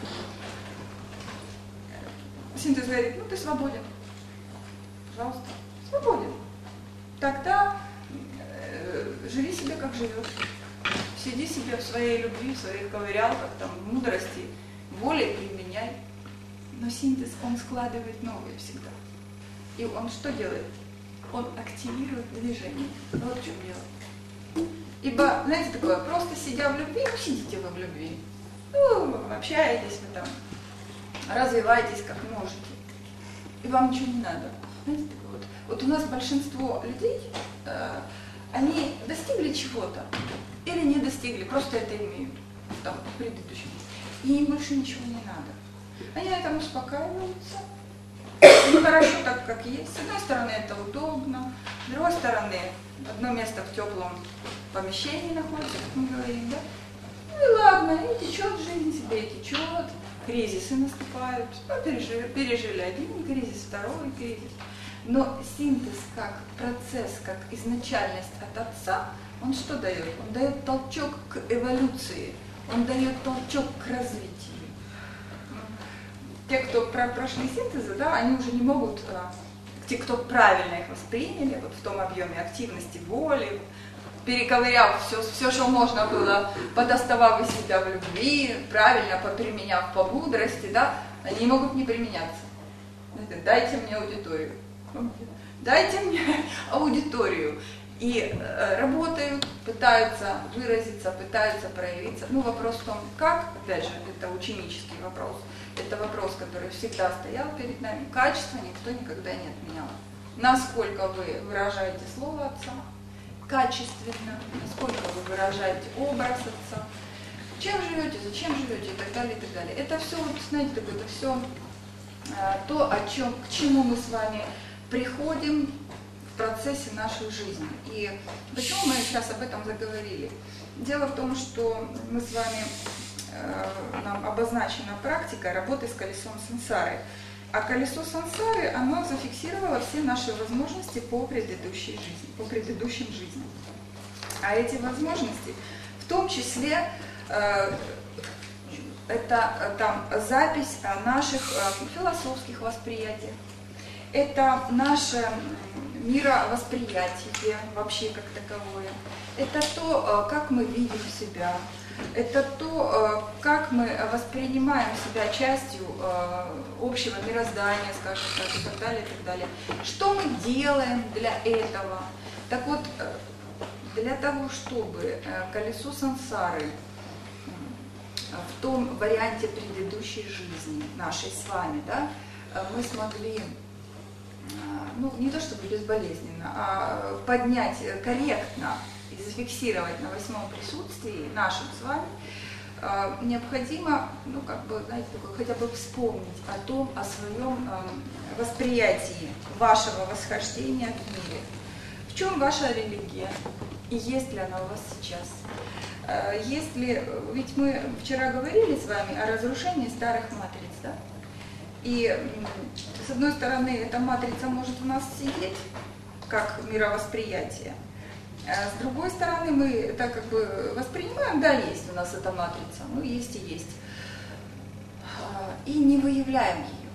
Синтез говорит, ну ты свободен. Пожалуйста, свободен. Тогда э, живи себе, как живешь. Сиди себе в своей любви, в своих ковырялках, там, в мудрости, воле применяй. Но синтез, он складывает новые всегда. И он что делает? Он активирует движение. Вот в чем дело. Ибо, знаете, такое, просто сидя в любви, ну, сидите вы в любви. Ну, общаетесь вы там, развиваетесь как можете. И вам ничего не надо. Знаете, такое, вот, вот у нас большинство людей, э, они достигли чего-то или не достигли, просто это имеют там, в предыдущем. И им больше ничего не надо. Они на этом успокаиваются. Ну, хорошо так, как есть. С одной стороны, это удобно. С другой стороны, одно место в теплом помещении находится, как мы говорим, да? Ну и ладно, и течет жизнь себе, и течет. Кризисы наступают. Ну, пережили, пережили один кризис, второй кризис. Но синтез как процесс, как изначальность от Отца, он что дает? Он дает толчок к эволюции, он дает толчок к развитию. Те, кто прошли синтезы, да, они уже не могут, те, кто правильно их восприняли, вот в том объеме активности воли, перековыряв все, все, что можно было, подоставав из себя в любви, правильно поприменяв по мудрости, да, они не могут не применяться. Дайте мне аудиторию. Дайте мне аудиторию. И э, работают, пытаются выразиться, пытаются проявиться. Ну, вопрос в том, как, опять же, это ученический вопрос. Это вопрос, который всегда стоял перед нами. Качество никто никогда не отменял. Насколько вы выражаете слово Отца, качественно, насколько вы выражаете образ Отца, чем живете, зачем живете и так далее, и так далее. Это все, вот, знаете, так, это все э, то, о чем, к чему мы с вами приходим в процессе нашей жизни. И почему мы сейчас об этом заговорили? Дело в том, что мы с вами, э, нам обозначена практика работы с колесом сансары. А колесо сансары, оно зафиксировало все наши возможности по предыдущей жизни, по предыдущим жизням. А эти возможности, в том числе, э, это там запись наших э, философских восприятий, это наше мировосприятие вообще как таковое, это то, как мы видим себя, это то, как мы воспринимаем себя частью общего мироздания, скажем так, и так далее, и так далее. Что мы делаем для этого? Так вот, для того, чтобы колесо сансары в том варианте предыдущей жизни нашей с вами, да, мы смогли, ну, не то чтобы безболезненно, а поднять корректно и зафиксировать на восьмом присутствии нашим с вами, э, необходимо, ну, как бы, знаете, такое, хотя бы вспомнить о том, о своем э, восприятии вашего восхождения в мире. В чем ваша религия? И есть ли она у вас сейчас? Э, если, ведь мы вчера говорили с вами о разрушении старых матриц, да? И с одной стороны, эта матрица может у нас сидеть, как мировосприятие. А с другой стороны, мы это как бы воспринимаем, да, есть у нас эта матрица, ну есть и есть. И не выявляем ее.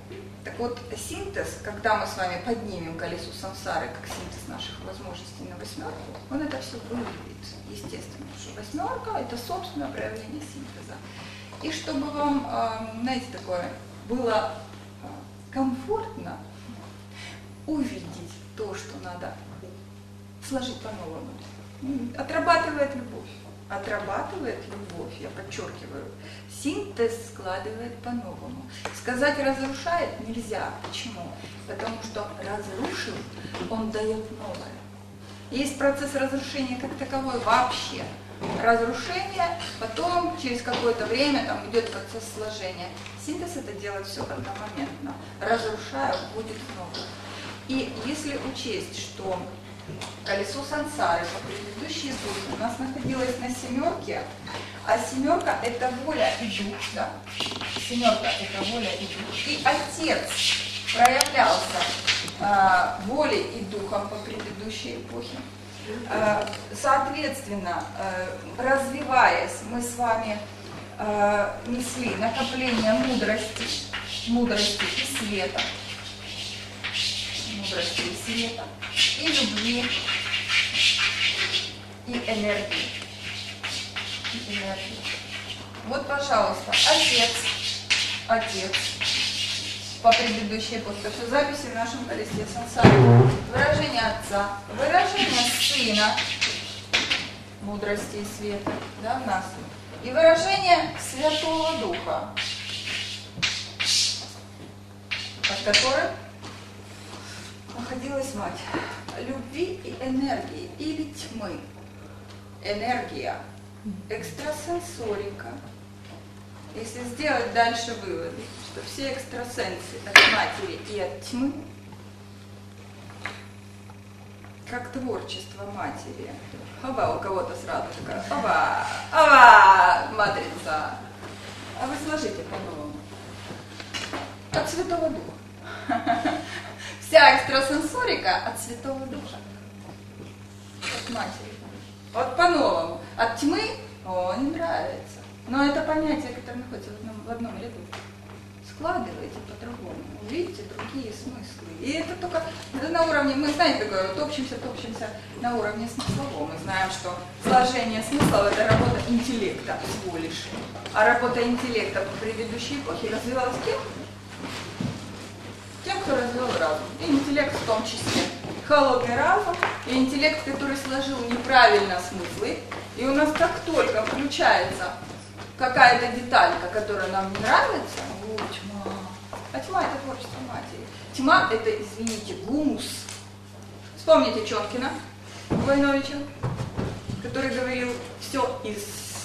Так вот, синтез, когда мы с вами поднимем колесо сансары, как синтез наших возможностей на восьмерку, он это все выявит, естественно, что восьмерка – это собственное проявление синтеза. И чтобы вам, знаете, такое было комфортно увидеть то, что надо сложить по-новому, отрабатывает любовь. Отрабатывает любовь, я подчеркиваю, синтез складывает по-новому. Сказать разрушает нельзя. Почему? Потому что разрушил, он дает новое. Есть процесс разрушения как таковой вообще. Разрушение, потом через какое-то время там идет процесс сложения. Синтез это делает все одномоментно. Разрушая, будет новое. И если учесть, что колесо сансары по предыдущей сути у нас находилось на семерке, а семерка это воля и дух, да? Семерка это воля и дух. И отец проявлялся э, волей и духом по предыдущей эпохе. Э, соответственно, э, развиваясь, мы с вами э, несли накопление мудрости, мудрости и света. Мудрости и света, и любви, и энергии. И энергии. Вот, пожалуйста, отец, отец, по предыдущей эпохе, потому что записи в нашем колесе сансары, выражение отца, выражение сына, мудрости и света, да, в нас, и выражение Святого Духа, под которым находилась мать, любви и энергии или тьмы. Энергия, экстрасенсорика. Если сделать дальше выводы, что все экстрасенсы от матери и от тьмы, как творчество матери. Оба, у кого-то сразу такая, оба, оба, матрица. А вы сложите по-новому. От Святого Духа. Вся экстрасенсорика от Святого Духа. От матери. Вот по-новому. От тьмы, о, не нравится. Но это понятие, которое находится в одном, в одном ряду. Складывайте по-другому. Увидите другие смыслы. И это только это на уровне, мы знаете, такое, вот топчемся, топчемся на уровне смысловом. Мы знаем, что сложение смыслов это работа интеллекта всего лишь. А работа интеллекта в предыдущей эпохе развивалась кем? Тем, кто развил разум. И интеллект в том числе. Холодный разум и интеллект, который сложил неправильно смыслы. И у нас как только включается какая-то деталька, которая нам не нравится, о, тьма. А тьма это творчество матери. Тьма это, извините, гумус. Вспомните Чонкина Войновича, который говорил все из...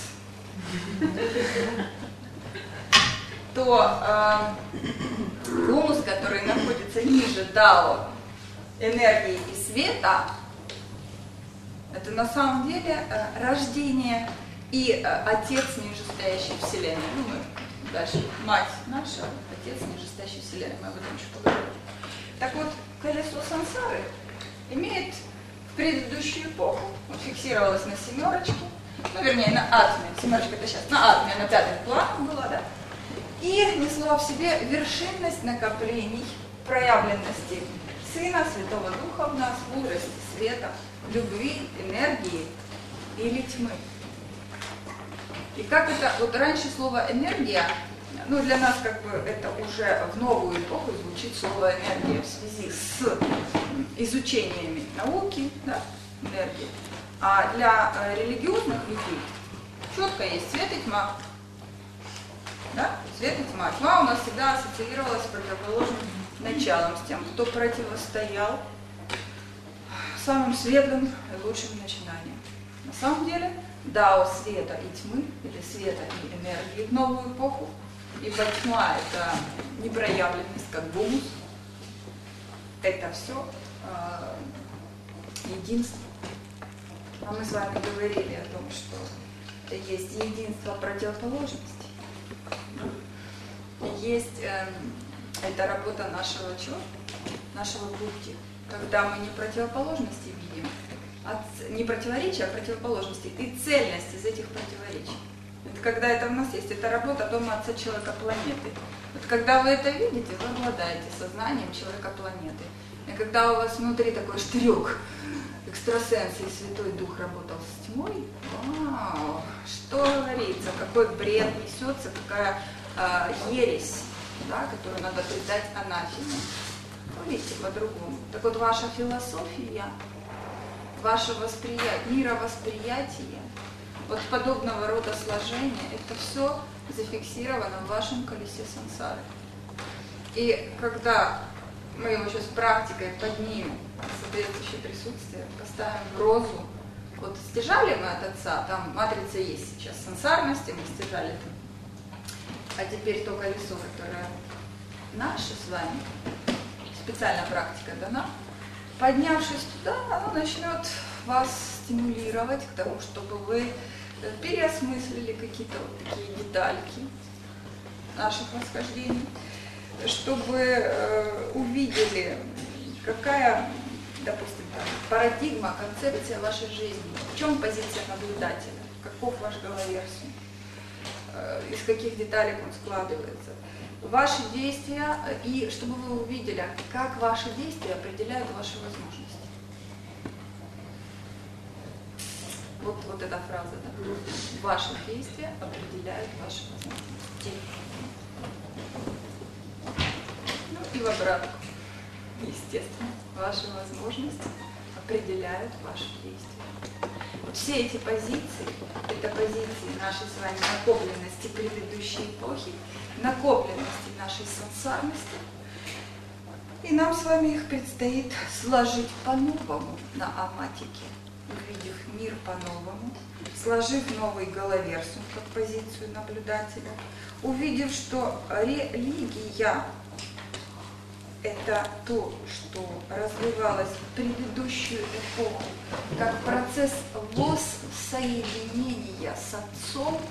то э, гумус, который находится ниже дао, энергии и света, это на самом деле э, рождение и э, отец нижестоящей вселенной. Ну, мы дальше, мать наша, отец нижестоящей вселенной, мы об этом еще поговорим. Так вот, колесо сансары имеет в предыдущую эпоху, вот, фиксировалось на семерочке, ну, вернее, на атоме, семерочка это сейчас, на атоме, на пятых планах была, да, и несло в себе вершинность накоплений, проявленности Сына, Святого Духа в нас, мудрости, света, любви, энергии или тьмы. И как это, вот раньше слово энергия, ну для нас как бы это уже в новую эпоху звучит слово энергия в связи с изучениями науки, да, энергии. А для э, религиозных людей четко есть свет и тьма. Да? Свет и тьма. Тьма у нас всегда ассоциировалась с противоположным началом, с тем, кто противостоял самым светлым и лучшим начинаниям. На самом деле, дао света и тьмы, или света и энергии в новую эпоху, ибо тьма это непроявленность, как гумус, это все э, единство. А мы с вами говорили о том, что это есть единство противоположностей. Есть э, это работа нашего чего? Нашего будди. Когда мы не противоположности видим, а не противоречия, а противоположности и цельность из этих противоречий. Это когда это у нас есть, это работа дома отца человека планеты. Вот когда вы это видите, вы обладаете сознанием человека планеты. И когда у вас внутри такой штырек, экстрасенс и Святой Дух работал с тьмой, вау, что говорится, какой бред несется, какая э, ересь, да, которую надо предать анафеме. Вы видите по-другому. Так вот, ваша философия, ваше восприятие, мировосприятие, вот подобного рода сложения, это все зафиксировано в вашем колесе сансары. И когда мы его сейчас практикой поднимем, соответствующее присутствие, поставим в розу, вот стяжали мы от Отца, там матрица есть сейчас сансарности, мы стяжали там. А теперь то колесо, которое наше с вами, специальная практика дана, поднявшись туда, оно начнет вас стимулировать к тому, чтобы вы переосмыслили какие-то вот такие детальки наших восхождений, чтобы э, увидели, какая, допустим, там, парадигма, концепция вашей жизни, в чем позиция наблюдателя, каков ваш головерсий, э, из каких деталек он складывается, ваши действия, и чтобы вы увидели, как ваши действия определяют ваши возможности. Вот, вот эта фраза, да? Ваши действия определяют ваши возможности. Ну и в обратку. Естественно, ваши возможности определяют ваши действия. Вот все эти позиции, это позиции нашей с вами накопленности предыдущей эпохи, накопленности нашей сансарности. И нам с вами их предстоит сложить по-новому на аматике, увидев мир по-новому, сложив новый головерсум как позицию наблюдателя, увидев, что религия – это то, что развивалось в предыдущую эпоху, как процесс воссоединения с Отцом,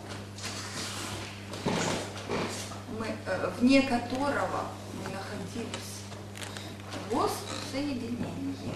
мы, вне которого мы находились. Воссоединение.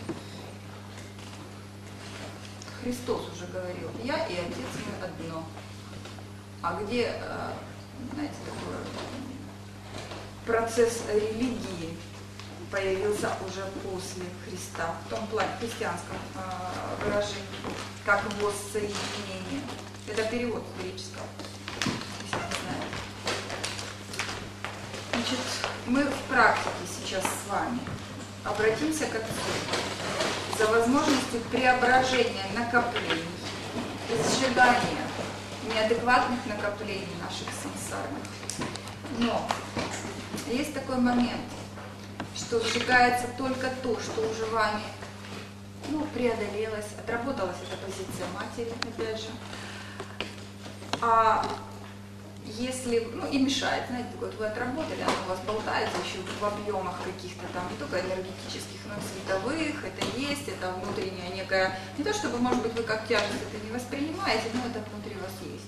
Христос уже говорил, я и Отец мы одно. А где, знаете, такой процесс религии появился уже после Христа, в том плане, в христианском выражении, как воссоединение. Это перевод греческого, если не знаете. Значит, мы в практике сейчас с вами обратимся к Отцу за возможностью преображения накоплений, сжигания неадекватных накоплений наших сансарных. Но есть такой момент, что сжигается только то, что уже вами ну, преодолелось, отработалась эта позиция матери, опять же. А если, ну и мешает, знаете, вот вы отработали, оно у вас болтается еще в объемах каких-то там, не только энергетических, но и световых, это есть, это внутренняя некая, не то чтобы, может быть, вы как тяжесть это не воспринимаете, но это внутри вас есть.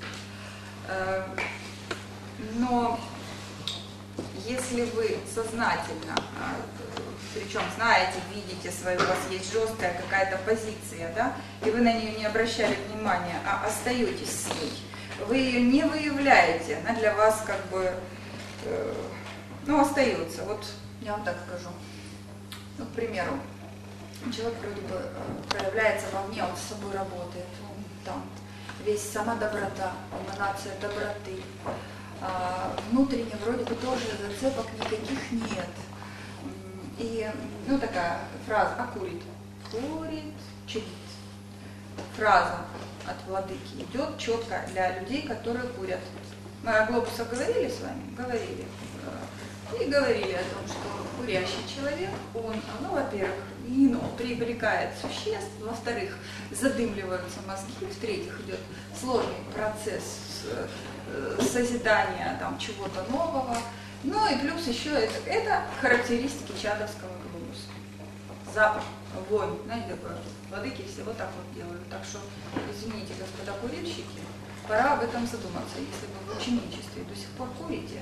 Но если вы сознательно, причем знаете, видите свою, у вас есть жесткая какая-то позиция, да, и вы на нее не обращали внимания, а остаетесь с ней, вы ее не выявляете, она для вас как бы, э, ну, остается. Вот я вам так скажу. Ну, к примеру, человек вроде бы проявляется вовне, он с собой работает, он там весь сама доброта, эманация доброты. А внутренне вроде бы тоже зацепок никаких нет. И, ну, такая фраза, а курит? Курит, чудит. Фраза от владыки идет четко для людей, которые курят. Мы о глобусах говорили с вами? Говорили. И говорили о том, что курящий человек, он, ну, во-первых, ну, привлекает существ, во-вторых, задымливаются мозги, в-третьих, идет сложный процесс созидания там чего-то нового. Ну и плюс еще это, это характеристики чадовского глобуса. Запах, вонь, знаете, такое. Владыки все вот так вот делают. Так что, извините, господа курильщики, пора об этом задуматься. Если вы в ученичестве до сих пор курите,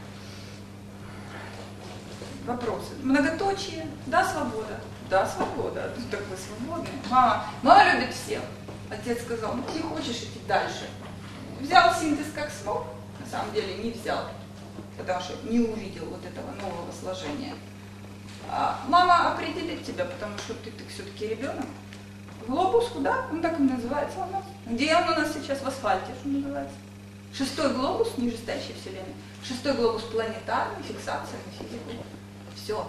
вопросы. Многоточие, да, свобода, да, свобода. Так вы свободны. Мама, мама любит всех. Отец сказал, ну, не хочешь идти дальше. взял синтез как смог, на самом деле не взял, потому что не увидел вот этого нового сложения. А мама определит тебя, потому что ты, ты все-таки ребенок. Глобус, куда? Он так и называется у нас. Где он у нас сейчас? В асфальте, что называется. Шестой глобус нижестоящей Вселенной. Шестой глобус планетарный, фиксация на физику. Все.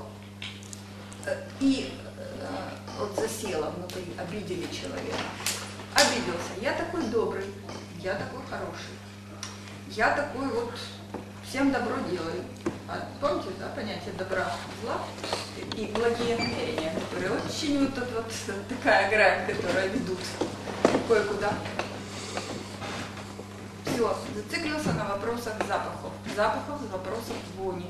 И э, вот засело внутри, обидели человека. Обиделся. Я такой добрый, я такой хороший. Я такой вот всем добро делаю. А помните, да, понятие добра, зла и благие намерения, которые очень вот, вот, вот такая грань, которая ведут кое-куда. Все, зациклился на вопросах запахов. Запахов, вопросов вони.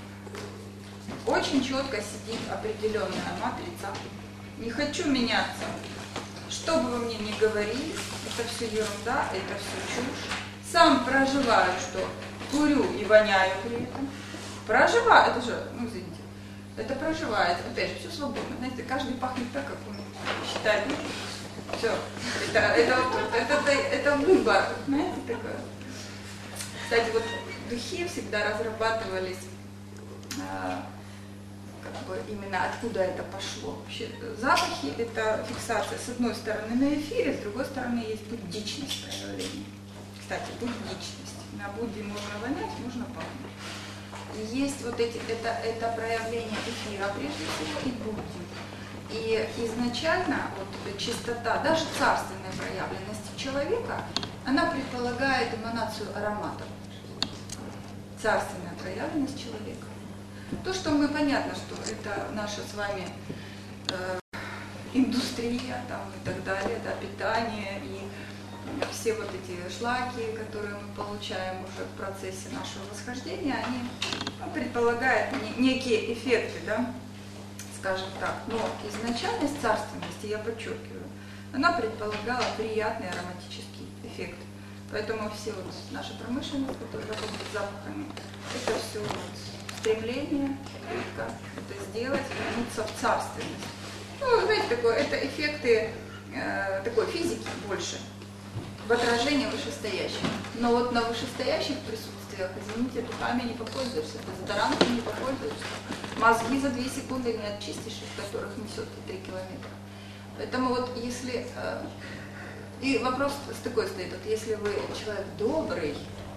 Очень четко сидит определенная матрица. Не хочу меняться. Что бы вы мне ни говорили, это все ерунда, это все чушь. Сам проживаю, что курю и воняю при этом. Проживаю, это же, ну извините, это проживает, опять же, все свободно. Знаете, каждый пахнет так, как он считает. Все, это, это, это, это, это выбор, знаете, такое. Кстати, вот духи всегда разрабатывались, а, как бы именно откуда это пошло. Вообще, запахи – это фиксация, с одной стороны, на эфире, с другой стороны, есть буддичность проявления. Кстати, буддичность. На Будде можно вонять, можно пахнуть. И есть вот эти, это, это проявление эфира, прежде всего, и Будды. И изначально вот чистота, даже царственная проявленность человека, она предполагает эманацию ароматов. Царственная проявленность человека. То, что мы, понятно, что это наша с вами э, индустрия там, и так далее, да, питание и все вот эти шлаки, которые мы получаем уже в процессе нашего восхождения, они ну, предполагают не, некие эффекты, да, скажем так. Но изначальность царственности, я подчеркиваю, она предполагала приятный ароматический эффект. Поэтому все вот наша промышленность, которая работает с запахами, это все вот стремление только это сделать, вернуться в царственность. Ну, знаете, такое, это эффекты э, такой физики больше, в отражении вышестоящих. Но вот на вышестоящих присутствиях, извините, духами не попользуешься, дезодорантом не попользуешься. Мозги за две секунды не очистишь, из которых несет три километра. Поэтому вот если... Э, и вопрос с такой стоит, вот если вы человек добрый,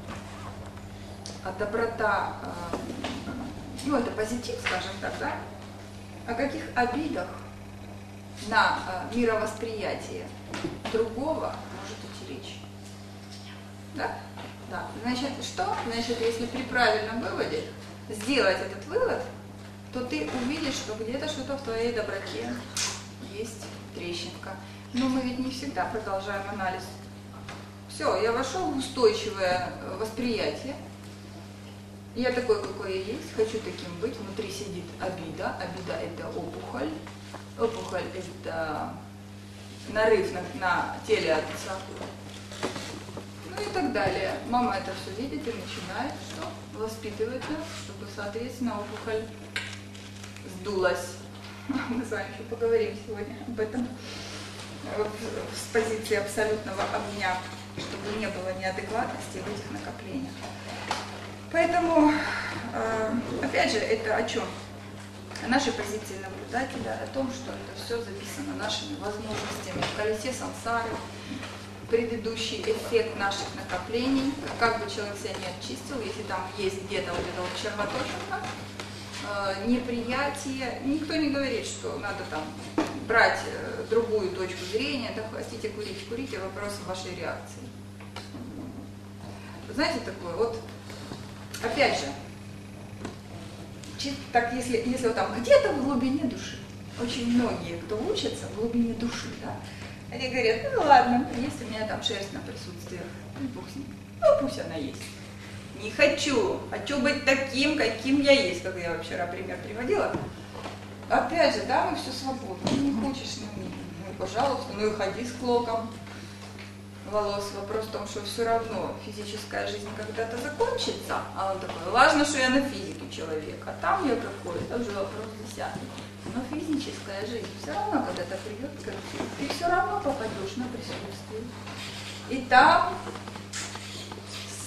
а доброта, э, ну это позитив, скажем так, да? О каких обидах на э, мировосприятие другого может идти речь? Да? Да. Значит, что? Значит, если при правильном выводе сделать этот вывод, то ты увидишь, что где-то что-то в твоей доброте есть трещинка. Но мы ведь не всегда продолжаем анализ. Все, я вошел в устойчивое восприятие. Я такой, какой я есть, хочу таким быть. Внутри сидит обида. Обида – это опухоль. Опухоль – это нарыв на, на теле отца. Ну и так далее. Мама это все видит и начинает что? Воспитывать нас, чтобы, соответственно, опухоль сдулась. Мы с вами еще поговорим сегодня об этом с позиции абсолютного огня, чтобы не было неадекватности в этих накоплениях. Поэтому, опять же, это о чем? О нашей позиции наблюдателя, о том, что это все записано нашими возможностями в колесе сансары, предыдущий эффект наших накоплений, как бы человек себя не очистил, если там есть где-то вот эта вот червоточинка, э, неприятие, никто не говорит, что надо там брать э, другую точку зрения, да, хотите курить, курите, вопрос вашей реакции. Знаете такое, вот, опять же, так если, если вот там где-то в глубине души, очень многие, кто учатся в глубине души, да, они говорят, ну ладно, есть у меня там шерсть на присутствие, ну бог с ним, ну пусть она есть. Не хочу, хочу быть таким, каким я есть, как я вчера пример приводила. Опять же, да, мы все свободно, ну не хочешь, ну, ну пожалуйста, ну и ходи с клоком волос. Вопрос в том, что все равно физическая жизнь когда-то закончится, а он такой, важно, что я на физике человек, а там я какой, это уже вопрос десятый. Но физическая жизнь все равно когда-то придет к концу, ты все равно попадешь на присутствие. И там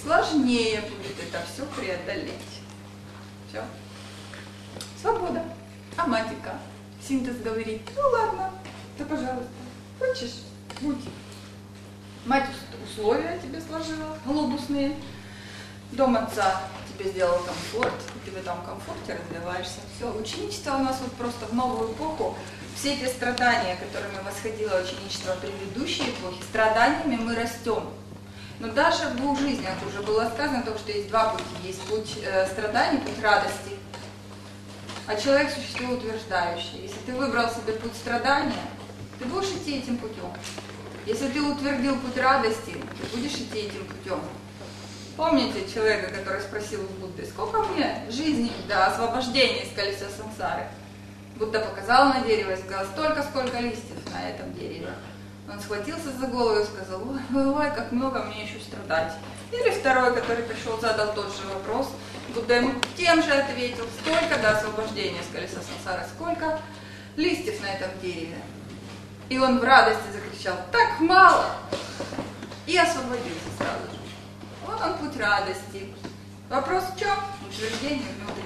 сложнее будет это все преодолеть. Все. Свобода. А матика. Синтез говорит, ну ладно, да пожалуйста, хочешь, будь. Мать условия тебе сложила, глобусные. Дом отца тебе сделал комфорт, ты в этом комфорте развиваешься. Все, ученичество у нас вот просто в новую эпоху. Все эти страдания, которыми восходило ученичество предыдущей эпохи, страданиями мы растем. Но даже в двух жизнях уже было сказано, то, что есть два пути. Есть путь э, страданий, путь радости. А человек – существо утверждающее. Если ты выбрал себе путь страдания, ты будешь идти этим путем. Если ты утвердил путь радости, ты будешь идти этим путем. Помните человека, который спросил у Будды, сколько мне жизни до освобождения из колеса сансары? Будда показал на дерево и сказал, столько, сколько листьев на этом дереве. Он схватился за голову и сказал, ой, ой, ой, как много мне еще страдать. Или второй, который пришел, задал тот же вопрос, Будда ему тем же ответил, столько до освобождения из колеса сансары, сколько листьев на этом дереве. И он в радости закричал, так мало! И освободился сразу же. Вот он путь радости. Вопрос в чем? Утверждение внутри.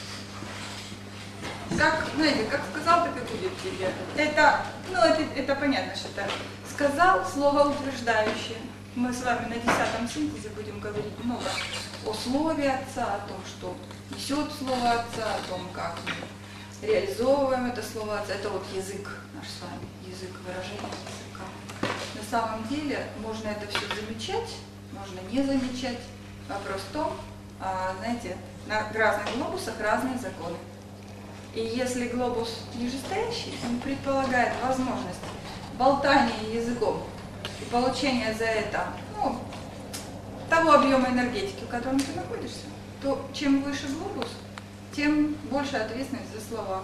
Как, знаете, как сказал, так и будет тебе. Это, ну, это, это понятно, что это сказал слово утверждающее. Мы с вами на десятом синтезе будем говорить много о слове Отца, о том, что несет слово Отца, о том, как мы реализовываем это слово Отца. Это вот язык наш с вами, язык выражения языка. На самом деле можно это все замечать, можно не замечать. Вопрос в том, знаете, на разных глобусах разные законы. И если глобус нижестоящий, он предполагает возможность болтания языком и получения за это ну, того объема энергетики, в котором ты находишься, то чем выше глобус, тем больше ответственность за слова.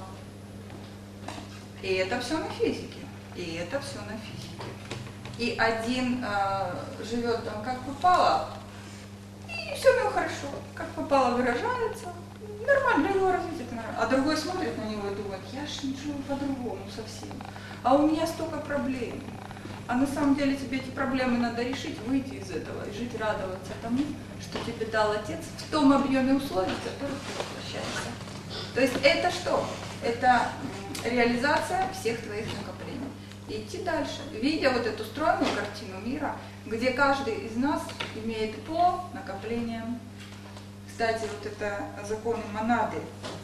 И это все на физике. И это все на физике. И один э, живет там как попало, и все у него хорошо. Как попало выражается, нормально, для его развития это нормально. А другой смотрит на него и думает, я ж живу по-другому совсем. А у меня столько проблем. А на самом деле тебе эти проблемы надо решить, выйти из этого и жить, радоваться тому, что тебе дал Отец в том объеме условий, в которых ты воплощаешься. То есть это что? Это реализация всех твоих накоплений. И идти дальше, видя вот эту стройную картину мира, где каждый из нас имеет по накоплениям. Кстати, вот это законы монады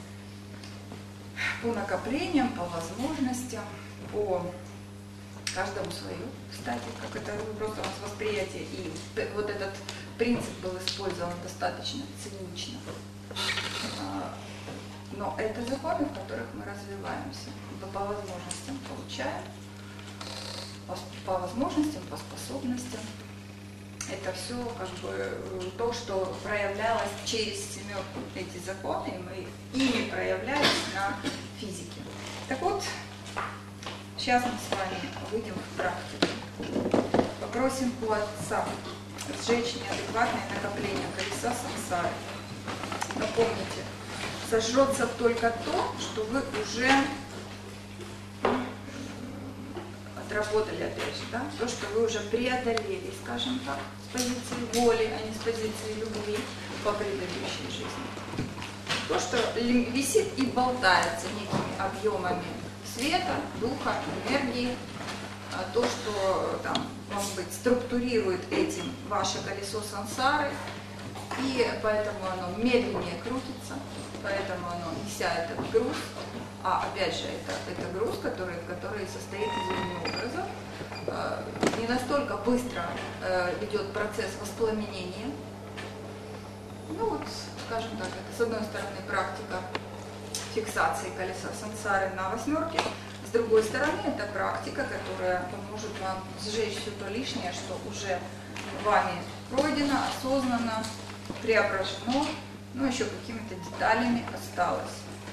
по накоплениям, по возможностям, по каждому свою, кстати, как это просто у нас восприятие. И вот этот принцип был использован достаточно цинично. Но это законы, в которых мы развиваемся, по возможностям получаем, по возможностям, по способностям. Это все как бы то, что проявлялось через семерку, эти законы, и мы ими проявлялись на физике. Так вот, сейчас мы с вами выйдем в практику. Попросим у Отца сжечь неадекватные накопления колеса сансары. Напомните, сожжется только то, что вы уже отработали, опять же, да? То, что вы уже преодолели, скажем так, с позиции воли, а не с позиции любви по предыдущей жизни. То, что висит и болтается некими объемами света, духа, энергии, то, что там, может быть, структурирует этим ваше колесо сансары, и поэтому оно медленнее крутится, поэтому оно, неся этот груз, а опять же, это, это груз, который, который состоит из ума образов, э, не настолько быстро э, ведет процесс воспламенения. Ну вот, скажем так, это с одной стороны практика фиксации колеса сансары на восьмерке, с другой стороны это практика, которая поможет вам сжечь все то лишнее, что уже вами пройдено, осознанно, преображено, но еще какими-то деталями осталось.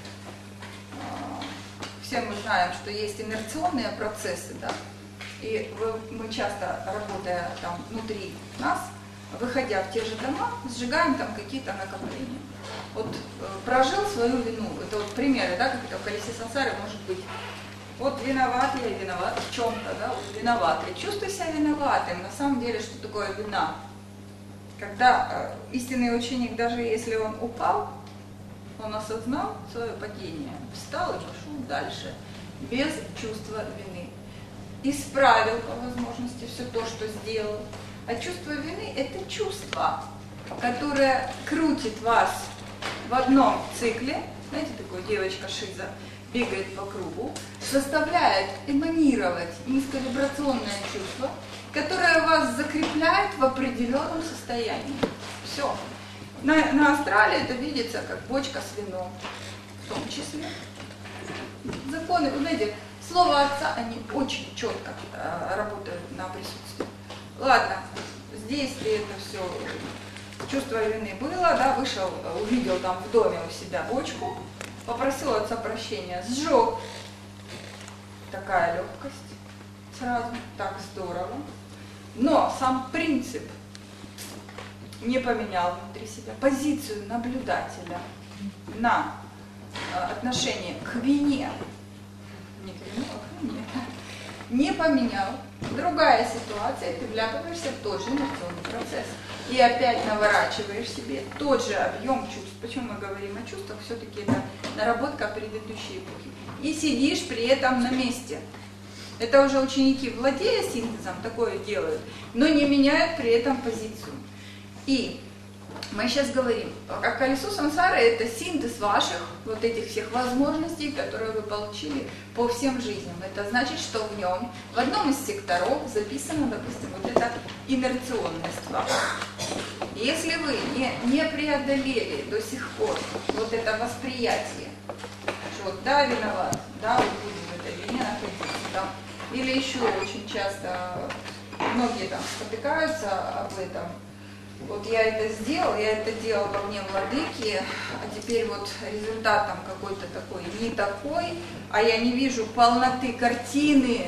Все мы знаем, что есть инерционные процессы, да, и мы часто, работая там внутри нас, выходя в те же дома, сжигаем там какие-то накопления. Вот э, прожил свою вину, это вот примеры, да, как это в колесе сансары может быть. Вот виноват я, виноват в чем-то, да, вот виноват. И чувствуй себя виноватым. На самом деле, что такое вина? когда э, истинный ученик, даже если он упал, он осознал свое падение, встал и пошел дальше, без чувства вины. Исправил по возможности все то, что сделал. А чувство вины – это чувство, которое крутит вас в одном цикле. Знаете, такая девочка Шиза бегает по кругу, заставляет эманировать низковибрационное чувство, которое вас закрепляет в определенном состоянии. Все. На, на астрале это видится как бочка с вином, в том числе. Законы, вы знаете, слово Отца, они очень четко э, работают на присутствие. Ладно, здесь это все, чувство вины было, да, вышел, увидел там в доме у себя бочку, попросил Отца прощения, сжег. Такая легкость сразу, так здорово. Но сам принцип не поменял внутри себя позицию наблюдателя на э, отношение к вине, не к вину, а к вине, не поменял. Другая ситуация, ты вляпываешься в тот же инерционный процесс. И опять наворачиваешь себе тот же объем чувств. Почему мы говорим о чувствах? Все-таки это наработка предыдущей эпохи. И сидишь при этом на месте. Это уже ученики, владея синтезом, такое делают, но не меняют при этом позицию. И мы сейчас говорим, как колесо сансары – это синтез ваших вот этих всех возможностей, которые вы получили по всем жизням. Это значит, что в нем, в одном из секторов записано, допустим, вот это инерционность ваша. Если вы не, не преодолели до сих пор вот это восприятие, что вот, да, виноват, да, вы будете в этой вине находиться, там, или еще очень часто многие там спотыкаются об этом. Вот я это сделал, я это делал во мне владыки, а теперь вот результат там какой-то такой, не такой, а я не вижу полноты картины,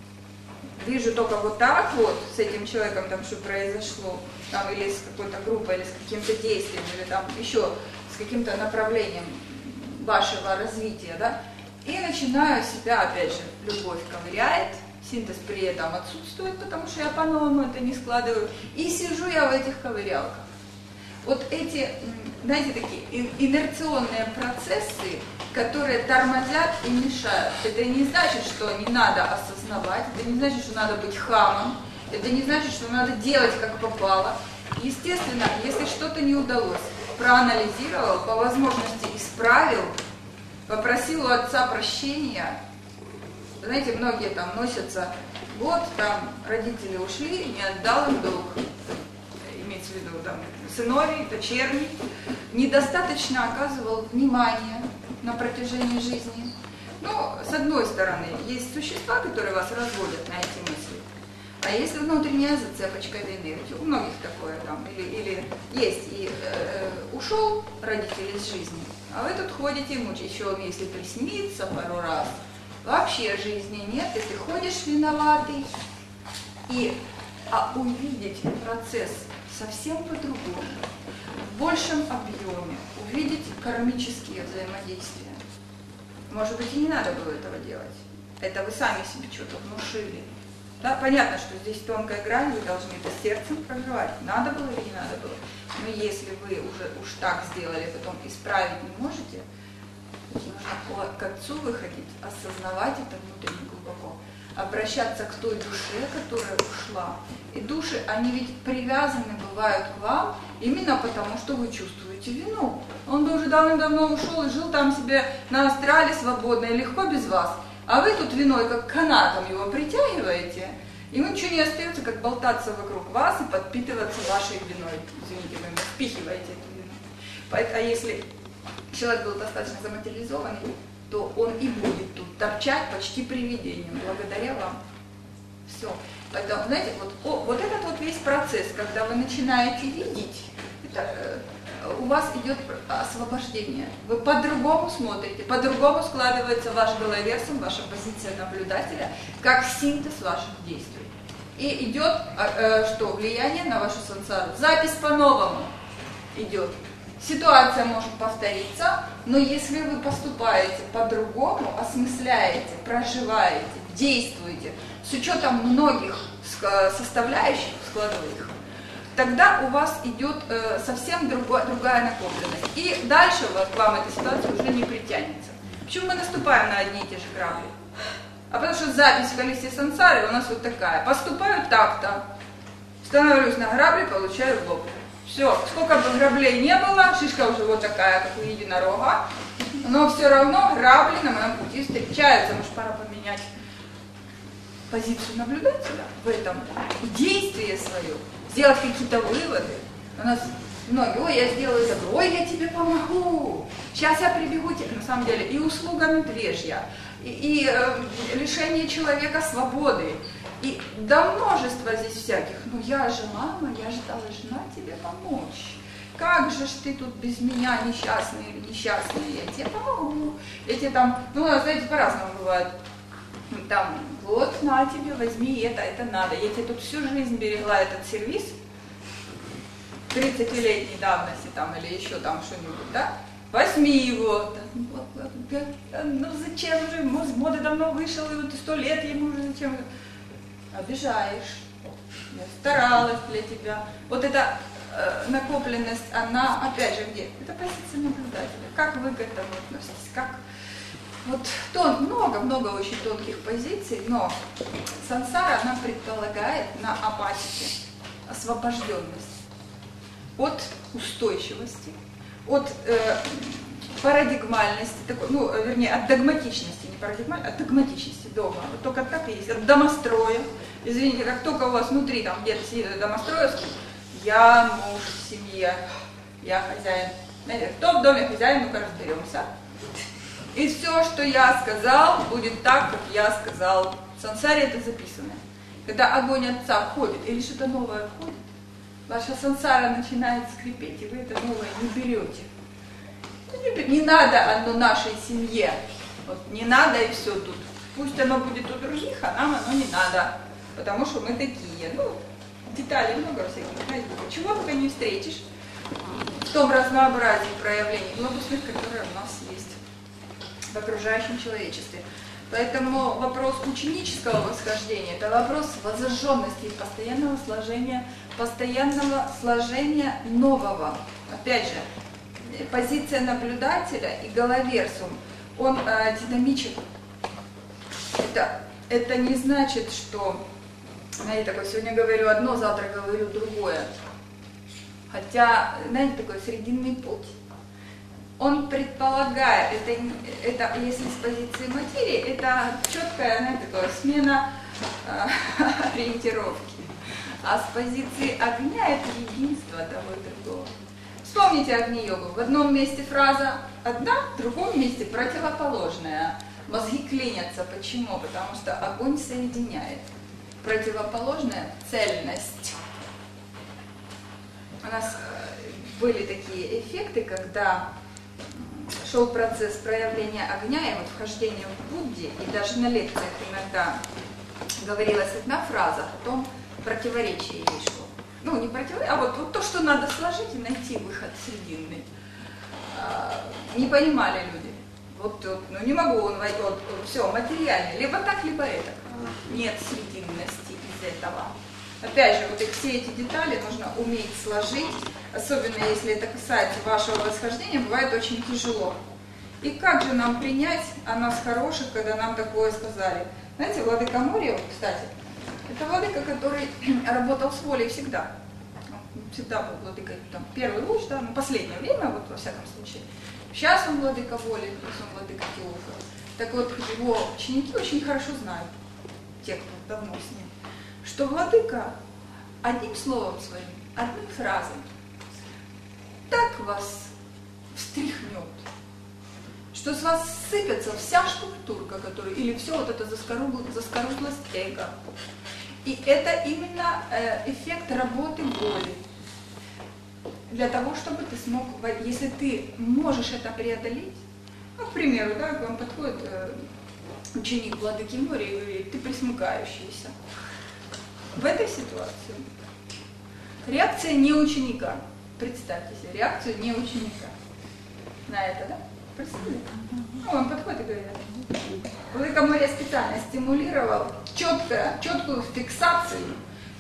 вижу только вот так вот с этим человеком, там что произошло, там или с какой-то группой, или с каким-то действием, или там еще с каким-то направлением вашего развития, да, и начинаю себя, опять же, любовь ковыряет, синтез при этом отсутствует, потому что я по-новому это не складываю, и сижу я в этих ковырялках. Вот эти, знаете, такие инерционные процессы, которые тормозят и мешают. Это не значит, что не надо осознавать, это не значит, что надо быть хамом, это не значит, что надо делать как попало. Естественно, если что-то не удалось, проанализировал, по возможности исправил, попросил у Отца прощения. Знаете, многие там носятся, вот там родители ушли, не отдал им долг, имеется в виду там сыновей, дочерний, недостаточно оказывал внимания на протяжении жизни. Но, с одной стороны, есть существа, которые вас разводят на эти мысли, а есть внутренняя зацепочка вины. У многих такое там, или, или есть, и э, ушел родитель из жизни, а вы тут ходите, мучаете, еще если приснится пару раз, вообще жизни нет, и ты ходишь виноватый, и а увидеть процесс совсем по-другому, в большем объеме, увидеть кармические взаимодействия. Может быть, и не надо было этого делать. Это вы сами себе что-то внушили. Да, понятно, что здесь тонкая грань, вы должны это сердцем проживать. Надо было или не надо было. Но если вы уже уж так сделали, потом исправить не можете, нужно к Отцу выходить, осознавать это внутренне глубоко, обращаться к той душе, которая ушла. И души, они ведь привязаны бывают к вам именно потому, что вы чувствуете вину. Он бы уже давным-давно ушел и жил там себе на астрале свободно и легко без вас. А вы тут виной как канатом его притягиваете, и ему ничего не остается, как болтаться вокруг вас и подпитываться вашей виной. Извините, вы ему впихиваете эту вину. А если человек был достаточно заматериализованный, то он и будет тут торчать почти привидением, благодаря вам. Все. Поэтому, знаете, вот, о, вот этот вот весь процесс, когда вы начинаете видеть, это, э, у вас идет освобождение. Вы по-другому смотрите, по-другому складывается ваш головерсум, ваша позиция наблюдателя, как синтез ваших действий. И идет э, э, что? Влияние на вашу сансару. Запись по-новому идет. Ситуация может повториться, но если вы поступаете по-другому, осмысляете, проживаете, действуете, с учетом многих составляющих складовых, тогда у вас идет э, совсем другая, другая накопленность. И дальше вот, к вам эта ситуация уже не притянется. Почему мы наступаем на одни и те же грабли? А потому что запись в колесе сансары у нас вот такая. Поступаю так-то, становлюсь на грабли, получаю в лоб. Все, сколько бы граблей не было, шишка уже вот такая, как у единорога, но все равно грабли на моем пути встречаются. Может, пора поменять позицию наблюдателя в этом, действие свое, сделать какие-то выводы. У нас многие, ой, я сделаю это, ой, я тебе помогу, сейчас я прибегу тебе. На самом деле и услуга медвежья, и, и э, лишение человека свободы, и да множество здесь всяких. Ну я же мама, я же должна тебе помочь. Как же ж ты тут без меня несчастный или несчастный, я тебе помогу. Я тебе там, ну, знаете, по-разному бывает. Там, вот, на тебе, возьми это, это надо. Я тебе тут всю жизнь берегла этот сервис, тридцатилетней давности там, или еще там что-нибудь, да? Возьми его. Ну зачем же, моды давно вышел, и вот сто лет ему уже зачем? Обижаешь. Я старалась для тебя. Вот эта э, накопленность, она, опять же, где? Это позиция наблюдателя. Как вы к этому относитесь? Как? Вот тон, много-много очень тонких позиций, но сансара, она предполагает на апатике освобожденность от устойчивости, от э, парадигмальности, такой, ну, вернее, от догматичности, не парадигмальности, от догматичности дома. Вот только так и есть, от домостроя. Извините, как только у вас внутри там где-то сидит домостроевский, я муж в семье, я хозяин. Знаете, кто в доме хозяин, ну-ка разберемся. И все, что я сказал, будет так, как я сказал. В сансаре это записано. Когда огонь отца входит или что-то новое входит, ваша сансара начинает скрипеть, и вы это новое не берете. Не надо оно нашей семье. Вот не надо и все тут. Пусть оно будет у других, а нам оно не надо. Потому что мы такие. Ну, деталей много всяких, знаете, чего только не встретишь в том разнообразии проявлений благостных, которые у нас есть в окружающем человечестве. Поэтому вопрос ученического восхождения – это вопрос воззажженности и постоянного сложения, постоянного сложения нового. Опять же, позиция наблюдателя и головерсум, он э, динамичен. Это, это не значит, что, знаете, такое, сегодня говорю одно, завтра говорю другое. Хотя, знаете, такой срединный путь. Он предполагает, это, это если с позиции материи, это четкая, знаете, такая смена э, ориентировки. А с позиции огня это единство того и другого. Вспомните Агни-йогу. В одном месте фраза одна, в другом месте противоположная. Мозги клинятся. Почему? Потому что огонь соединяет. Противоположная – цельность. У нас были такие эффекты, когда шел процесс проявления огня и вот вхождения в Будде, и даже на лекциях иногда говорилась одна фраза, потом противоречие ей шло. Ну, не противоречие, а вот, вот то, что надо сложить и найти выход срединный. А, не понимали люди. Вот, вот, ну не могу, он вот, вот, все, материально, либо так, либо это. Нет срединности из этого. Опять же, вот их, все эти детали нужно уметь сложить, особенно если это касается вашего восхождения, бывает очень тяжело. И как же нам принять о нас хороших, когда нам такое сказали? Знаете, владыка Мория, кстати, это владыка, который работал с волей всегда. Он всегда был владыкой, там, первый луч, да, но последнее время, вот во всяком случае. Сейчас он владыка воли, то есть он владыка Теофа. Так вот, его ученики очень хорошо знают, те, кто давно с ним, что владыка одним словом своим, одной фразой так вас встряхнет, что с вас сыпется вся штуктурка, которая, или все вот это заскорузлость эго. И это именно э, эффект работы воли. Для того, чтобы ты смог, если ты можешь это преодолеть, ну, к примеру, да, к вам подходит э, ученик владыки Мории и говорит, ты присмыкающийся. В этой ситуации реакция не ученика. Представьте себе, реакцию не ученика. На это, да? Представьте. Ну, он подходит и говорит, владыка Мория специально стимулировал четко, четкую фиксацию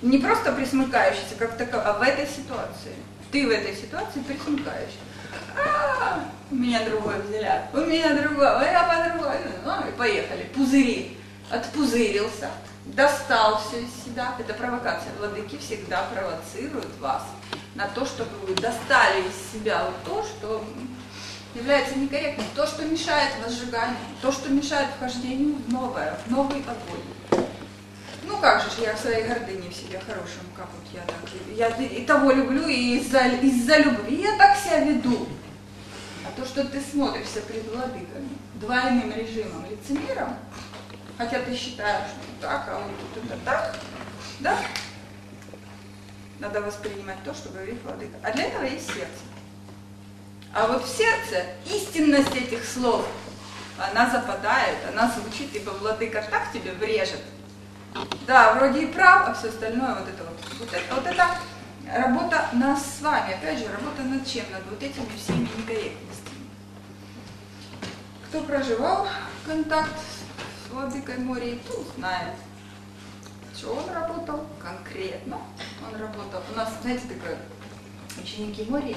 Не просто присмыкающийся, как таковой, а в этой ситуации. Ты в этой ситуации присмыкаешься. А, у меня другой взгляд, у меня другой, а я по-другому. Ну, и поехали. Пузыри. Отпузырился, достал все из себя. Это провокация. Владыки всегда провоцируют вас на то, чтобы вы достали из себя вот то, что является некорректным, то, что мешает возжиганию, то, что мешает вхождению в новое, в новый огонь. Ну как же, я в своей гордыне в себе хорошем, как вот я так, я и того люблю, и из-за из-за любви я так себя веду. А то, что ты смотришься пред владыками двойным режимом, лицемером, хотя ты считаешь, что так, а вот тут это так, да? Надо воспринимать то, что говорит владыка. А для этого есть сердце. А вот в сердце истинность этих слов, она западает, она звучит, ибо владыка так тебе врежет. Да, вроде и прав, а все остальное вот это вот. Вот это, вот это работа нас с вами. Опять же, работа над чем? Над вот этими всеми некорректностями. Кто проживал контакт с владыкой Морией, тот знает, что он работал конкретно. Он работал. У нас, знаете, такое, ученики Мории,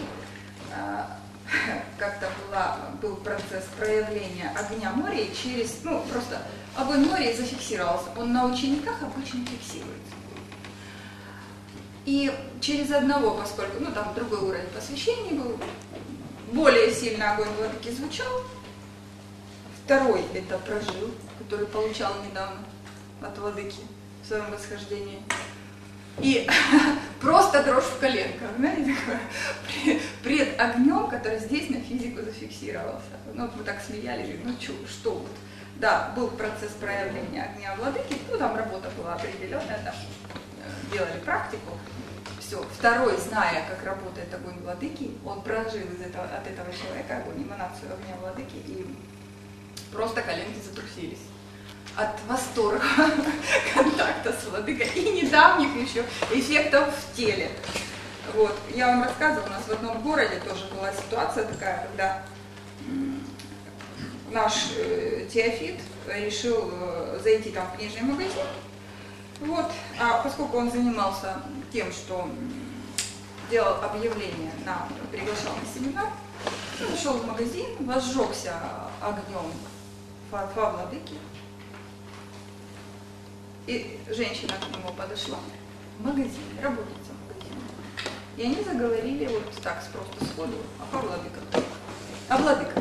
как-то была, был процесс проявления огня Мории через, ну, просто огонь Мории зафиксировался. Он на учениках обычно фиксируется. И через одного, поскольку, ну, там другой уровень посвящения был, более сильно огонь владыки звучал, второй это прожил, который получал недавно от владыки в своем восхождении. И просто дрожь в коленках, знаете, такое, пред огнем, который здесь на физику зафиксировался. Ну, вот мы так смеялись, ну чё, что вот. Да, был процесс проявления огня владыки, ну, там работа была определенная, там делали практику. Все. Второй, зная, как работает огонь владыки, он прожил из этого, от этого человека огонь, эманацию огня владыки, и просто коленки затрусились от восторга контакта с владыкой и недавних еще эффектов в теле. Вот. Я вам рассказывала, у нас в одном городе тоже была ситуация такая, когда наш э, Теофит решил э, зайти там в книжный магазин. Вот. А поскольку он занимался тем, что делал объявление, на, приглашал на семинар, он зашел в магазин, возжегся огнем фа владыки. И женщина к нему подошла в магазин, работает в магазине. И они заговорили вот так, просто сходу, о владыках. О владыках.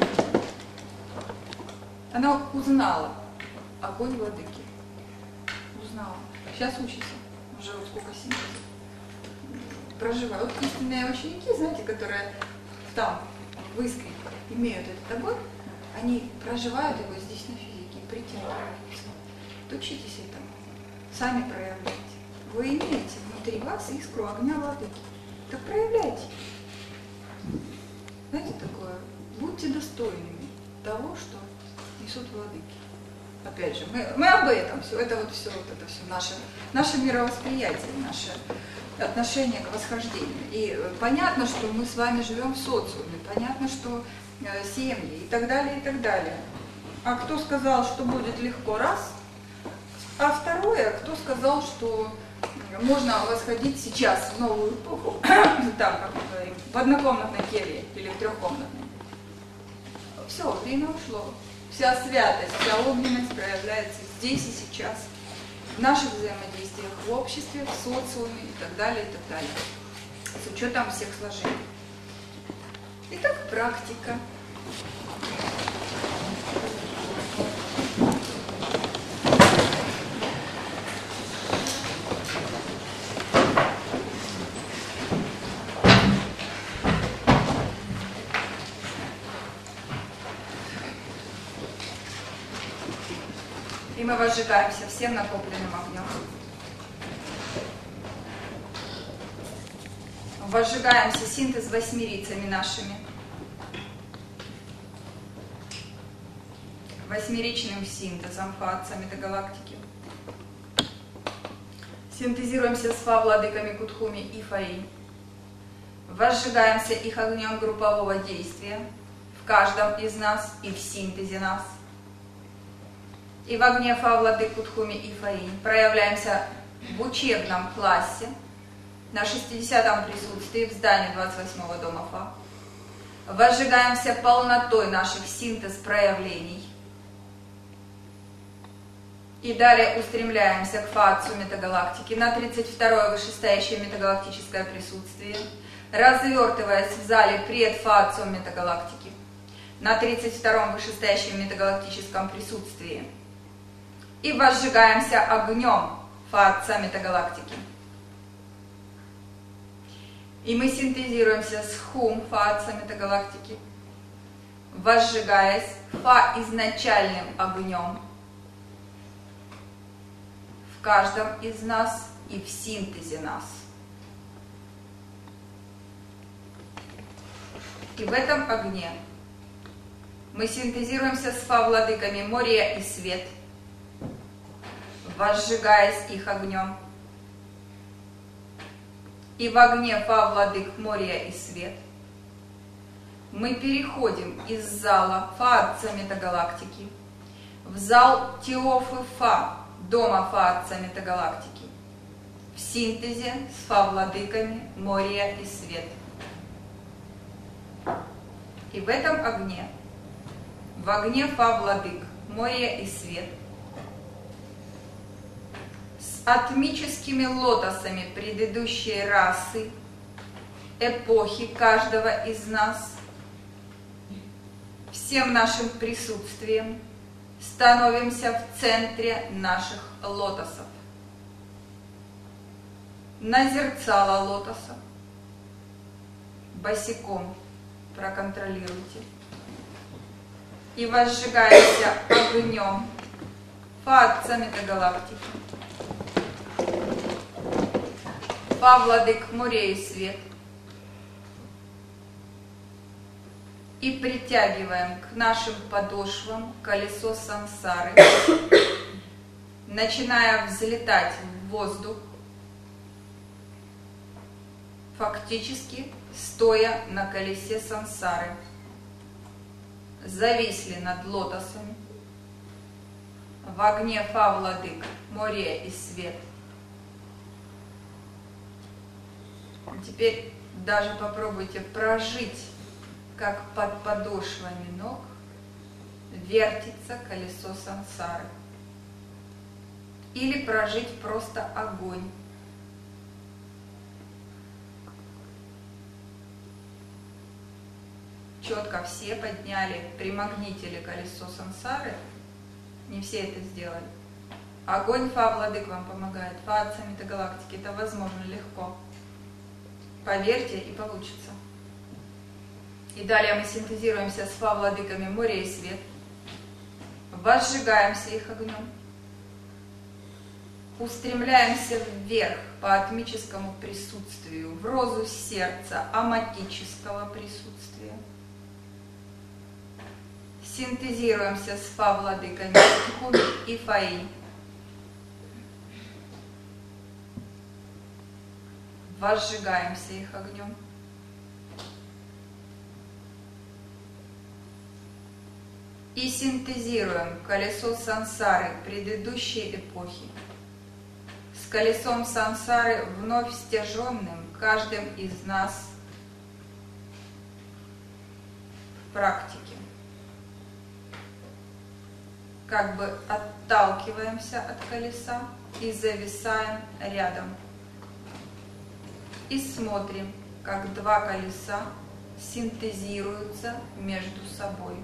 Она узнала огонь владыки. Узнала. Сейчас учится. Уже вот сколько семей. Проживают. Вот истинные ученики, знаете, которые там, в Искре, имеют этот огонь, они проживают его здесь на физике, притягиваются. Учитесь этому. Сами проявляйте. Вы имеете внутри вас искру огня владыки. Так проявляйте. Знаете такое? Будьте достойными того, что несут владыки. Опять же, мы, мы об этом все, это вот все, вот это все наше, наше мировосприятие, наше отношение к восхождению. И понятно, что мы с вами живем в социуме, понятно, что э, семьи и так далее, и так далее. А кто сказал, что будет легко, раз? А второе, кто сказал, что можно восходить сейчас в новую эпоху, там, как мы говорим, в однокомнатной келье или в трехкомнатной. Все, время ушло. Вся святость, вся огненность проявляется здесь и сейчас, в наших взаимодействиях, в обществе, в социуме и так далее, и так далее. С учетом всех сложений. Итак, практика. И мы возжигаемся всем накопленным огнем. Возжигаемся синтез восьмерицами нашими. Восьмеричным синтезом фаца метагалактики. Синтезируемся с фа-владыками Кутхуми и Фаи. Возжигаемся их огнем группового действия в каждом из нас и в синтезе нас. И в огне фа-владык Кутхуми и Фаи проявляемся в учебном классе на шестидесятом присутствии в здании двадцать восьмого дома Фа. Возжигаемся полнотой наших синтез-проявлений. И далее устремляемся к Фа Отцу Метагалактики на тридцать второе вышестоящее метагалактическое присутствие, развертываясь в зале пред Фа Отцом Метагалактики на тридцать втором вышестоящем метагалактическом присутствии. И возжигаемся огнем Фа Отца Метагалактики. И мы синтезируемся с Хум Фа Отца Метагалактики, возжигаясь Фа изначальным огнем в каждом из нас и в синтезе нас. И в этом огне мы синтезируемся с Фа-владыками Мория и Свет, возжигаясь их огнем. И в огне Фа-владык Мория и Свет мы переходим из зала Фа Отца Метагалактики в зал Теофы Фа, дома Фа Отца Метагалактики, в синтезе с Фа-владыками Мория и Свет. И в этом огне, в огне Фа-владык Мория и Свет, с атмическими лотосами предыдущей расы, эпохи каждого из нас, всем нашим присутствием становимся в центре наших лотосов. На зерцало лотоса босиком проконтролируйте. И возжигаемся огнем Фа Отца Метагалактики, Фа-владык Мория и Свет. И притягиваем к нашим подошвам колесо сансары, начиная взлетать в воздух, фактически стоя на колесе сансары. Зависли над лотосами в огне Фа-владык Мория и Свет. Теперь даже попробуйте прожить, как под подошвами ног вертится колесо сансары. Или прожить просто огонь. Четко все подняли, примагнитили колесо сансары. Не все это сделали. Огонь Фа-владык вам помогает. Фа Отца Метагалактики. Это возможно легко. Поверьте, и получится. И далее мы синтезируемся с Фа-владыками Мория и Свет. Возжигаемся их огнем. Устремляемся вверх по атмическому присутствию, в розу сердца аматического присутствия. Синтезируемся с Фа-владыками Хуми и Фаи. Возжигаемся их огнем. И синтезируем колесо сансары предыдущей эпохи с колесом сансары вновь стяженным каждым из нас в практике. Как бы отталкиваемся от колеса и зависаем рядом. И смотрим, как два колеса синтезируются между собой.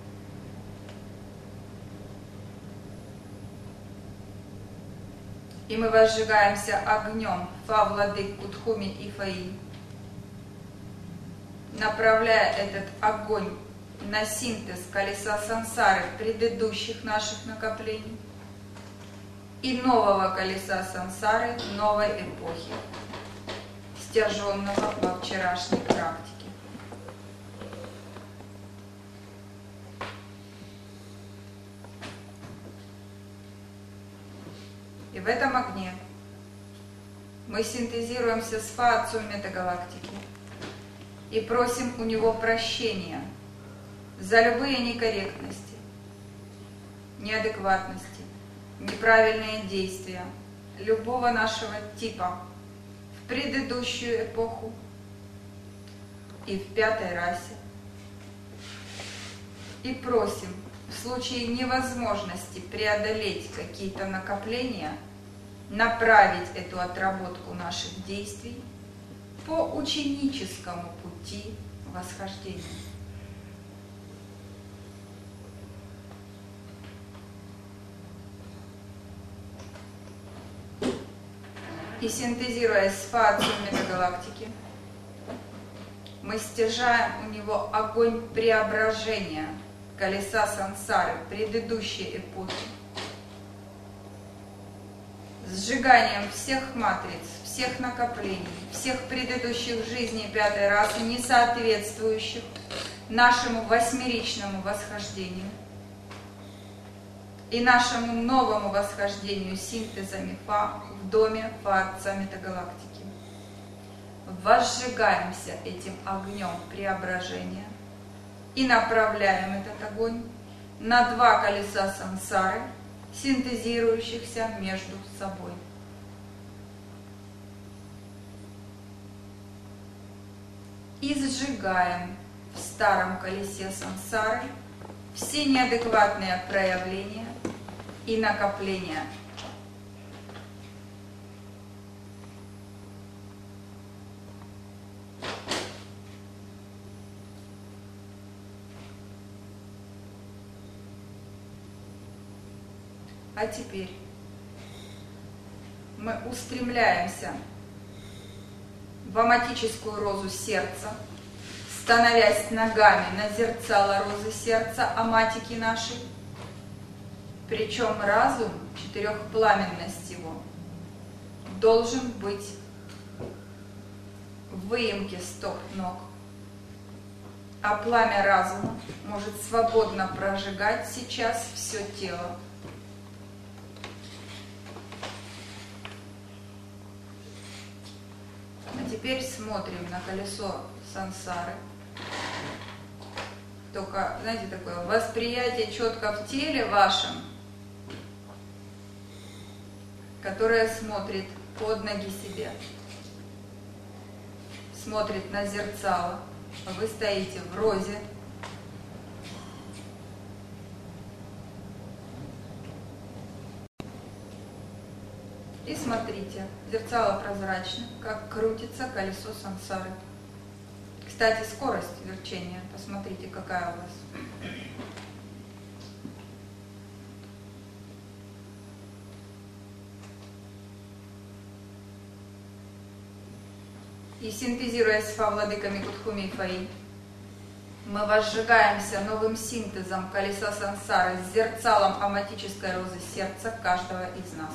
И мы возжигаемся огнем Фа-владык Кутхуми и Фаи, направляя этот огонь на синтез колеса сансары предыдущих наших накоплений и нового колеса сансары новой эпохи, стяженного во вчерашней практике. И в этом огне мы синтезируемся с Фа Отцом Метагалактики и просим у него прощения за любые некорректности, неадекватности, неправильные действия, любого нашего типа в предыдущую эпоху и в пятой расе. И просим в случае невозможности преодолеть какие-то накопления, направить эту отработку наших действий по ученическому пути восхождения. И синтезируя сфацию метагалактики, мы стяжаем у него огонь преображения колеса сансары предыдущей эпохи, сжиганием всех матриц, всех накоплений, всех предыдущих жизней пятой расы, не соответствующих нашему восьмеричному восхождению и нашему новому восхождению синтеза мифа в доме Фа-Отца метагалактики. Возжигаемся этим огнем преображения и направляем этот огонь на два колеса сансары, синтезирующихся между собой. И сжигаем в старом колесе сансары все неадекватные проявления и накопления. А теперь мы устремляемся в аматическую розу сердца, становясь ногами на зерцало розы сердца аматики нашей. Причем разум, четырехпламенность его, должен быть в выемке стоп ног, а пламя разума может свободно прожигать сейчас все тело. А теперь смотрим на колесо сансары. Только, знаете, такое восприятие четко в теле вашем, которое смотрит под ноги себе, смотрит на зерцало. Вы стоите в розе. И смотрите, зерцало прозрачно, как крутится колесо сансары. Кстати, скорость верчения, посмотрите, какая у вас. И синтезируя с Фа владыками Кутхуми и Фаи, мы возжигаемся новым синтезом колеса сансары с зерцалом аматической розы сердца каждого из нас.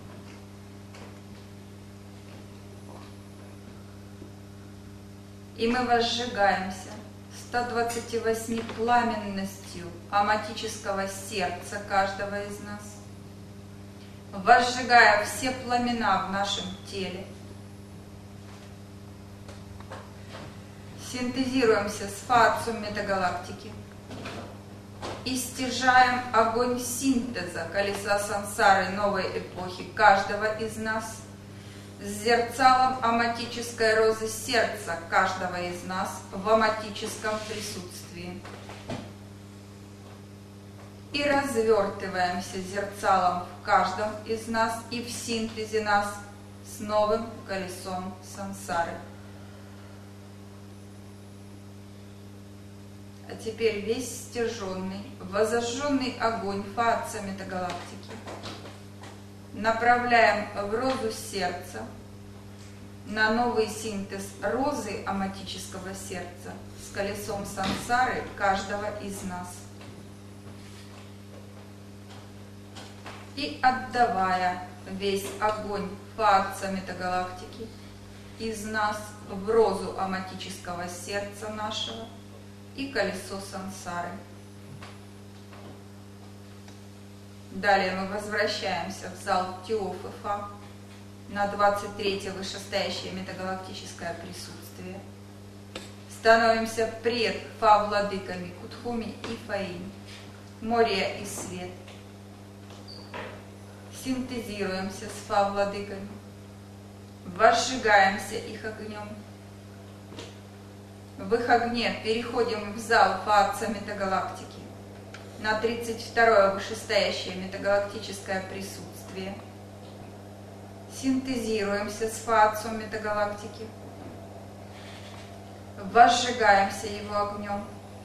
И мы возжигаемся ста двадцати восьми пламенностью аматического сердца каждого из нас, возжигая все пламена в нашем теле. Синтезируемся с Фа-Отцом метагалактики и стяжаем огонь синтеза колеса сансары новой эпохи каждого из нас с зерцалом аматической розы сердца каждого из нас в аматическом присутствии. И развертываемся зерцалом в каждом из нас и в синтезе нас с новым колесом сансары. А теперь весь стяженный, возожженный огонь Фа-Отца метагалактики направляем в розу сердца, на новый синтез розы аматического сердца с колесом сансары каждого из нас. И отдавая весь огонь Фа-Отца метагалактики из нас в розу аматического сердца нашего и колесо сансары. Далее мы возвращаемся в зал Теоф и Фа на двадцать третье вышестоящее метагалактическое присутствие. Становимся пред Фа владыками Кутхуми и Фаи, Мория и Свет. синтезируемся с Фа-владыками, возжигаемся их огнем. В их огне переходим в зал Фа-отца метагалактики, на тридцать второе вышестоящее метагалактическое присутствие. Синтезируемся с Фа-отцом метагалактики, возжигаемся его огнем.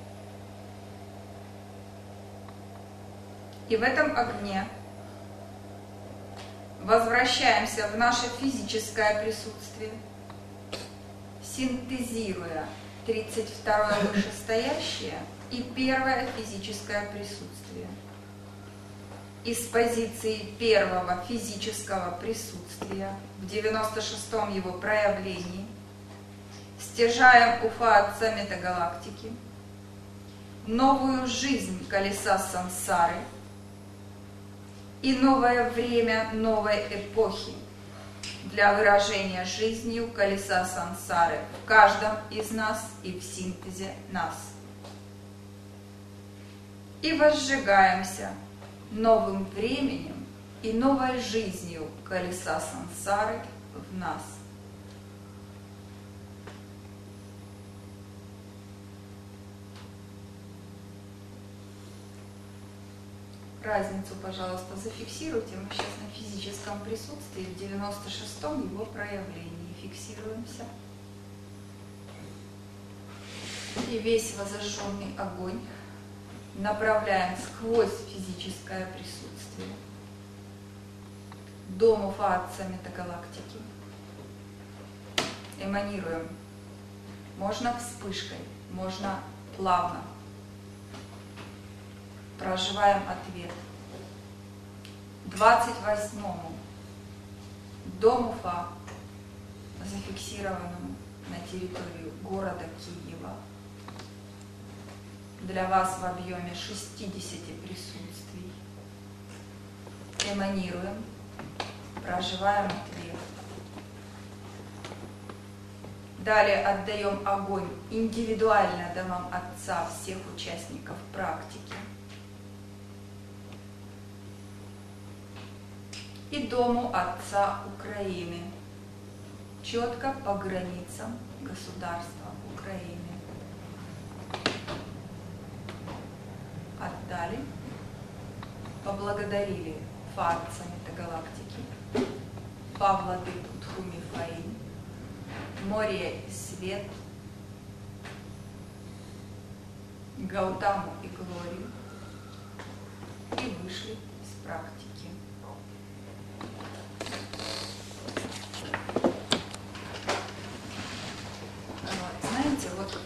И в этом огне возвращаемся в наше физическое присутствие, синтезируя тридцать второе вышестоящее и первое физическое присутствие. Из позиции первого физического присутствия в девяносто шестом его проявлении стяжаем у Фа-отца метагалактики новую жизнь колеса сансары и новое время новой эпохи для выражения жизнью колеса сансары в каждом из нас и в синтезе нас. И возжигаемся новым временем и новой жизнью колеса сансары в нас. Разницу, пожалуйста, зафиксируйте. Мы сейчас на физическом присутствии в девяносто шестом его проявлении фиксируемся. И весь возожженный огонь направляем сквозь физическое присутствие к дому Фа-отца метагалактики. Эманируем. Можно вспышкой, можно плавно. Проживаем ответ. двадцать восьмому дому Фа, зафиксированному на территории города Киева, для вас в объеме шестидесяти присутствий. Эманируем, проживаем ответ. Далее отдаем огонь индивидуально домам Отца всех участников практики и Дому Отца Украины, четко по границам государства Украины. Отдали, поблагодарили Фа-отца метагалактики, Фа-владыку Тхуми Фаин, Море и Свет, Гаутаму и Глорию, и вышли из практики. Знаете, вот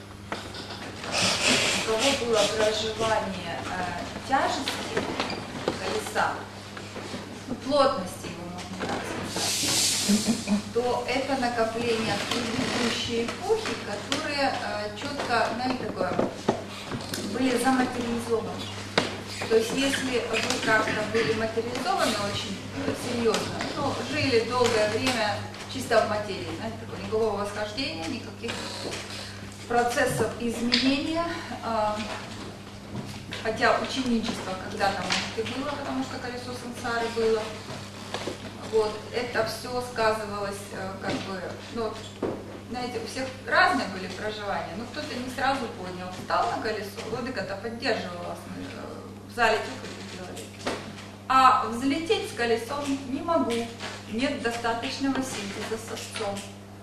у кого было проживание э, тяжести колеса, ну, плотности его можно так сказать, то это накопление предыдущей эпохи, которые э, четко, знаете, такое, были заматериализованы. То есть если вы как-то были материализованы очень серьезно, ну, жили долгое время чисто в материи, знаете, такого, никакого восхождения, никаких процессов изменения, э, хотя ученичество когда-то, может, и было, потому что колесо сансары было, вот, это все сказывалось, э, как бы, ну, знаете, у всех разные были проживания, но кто-то не сразу понял, встал на колесо, владыка-то поддерживал вас, мы в зале чуть делали, а взлететь с колесом не могу, нет достаточного синтеза с отцом.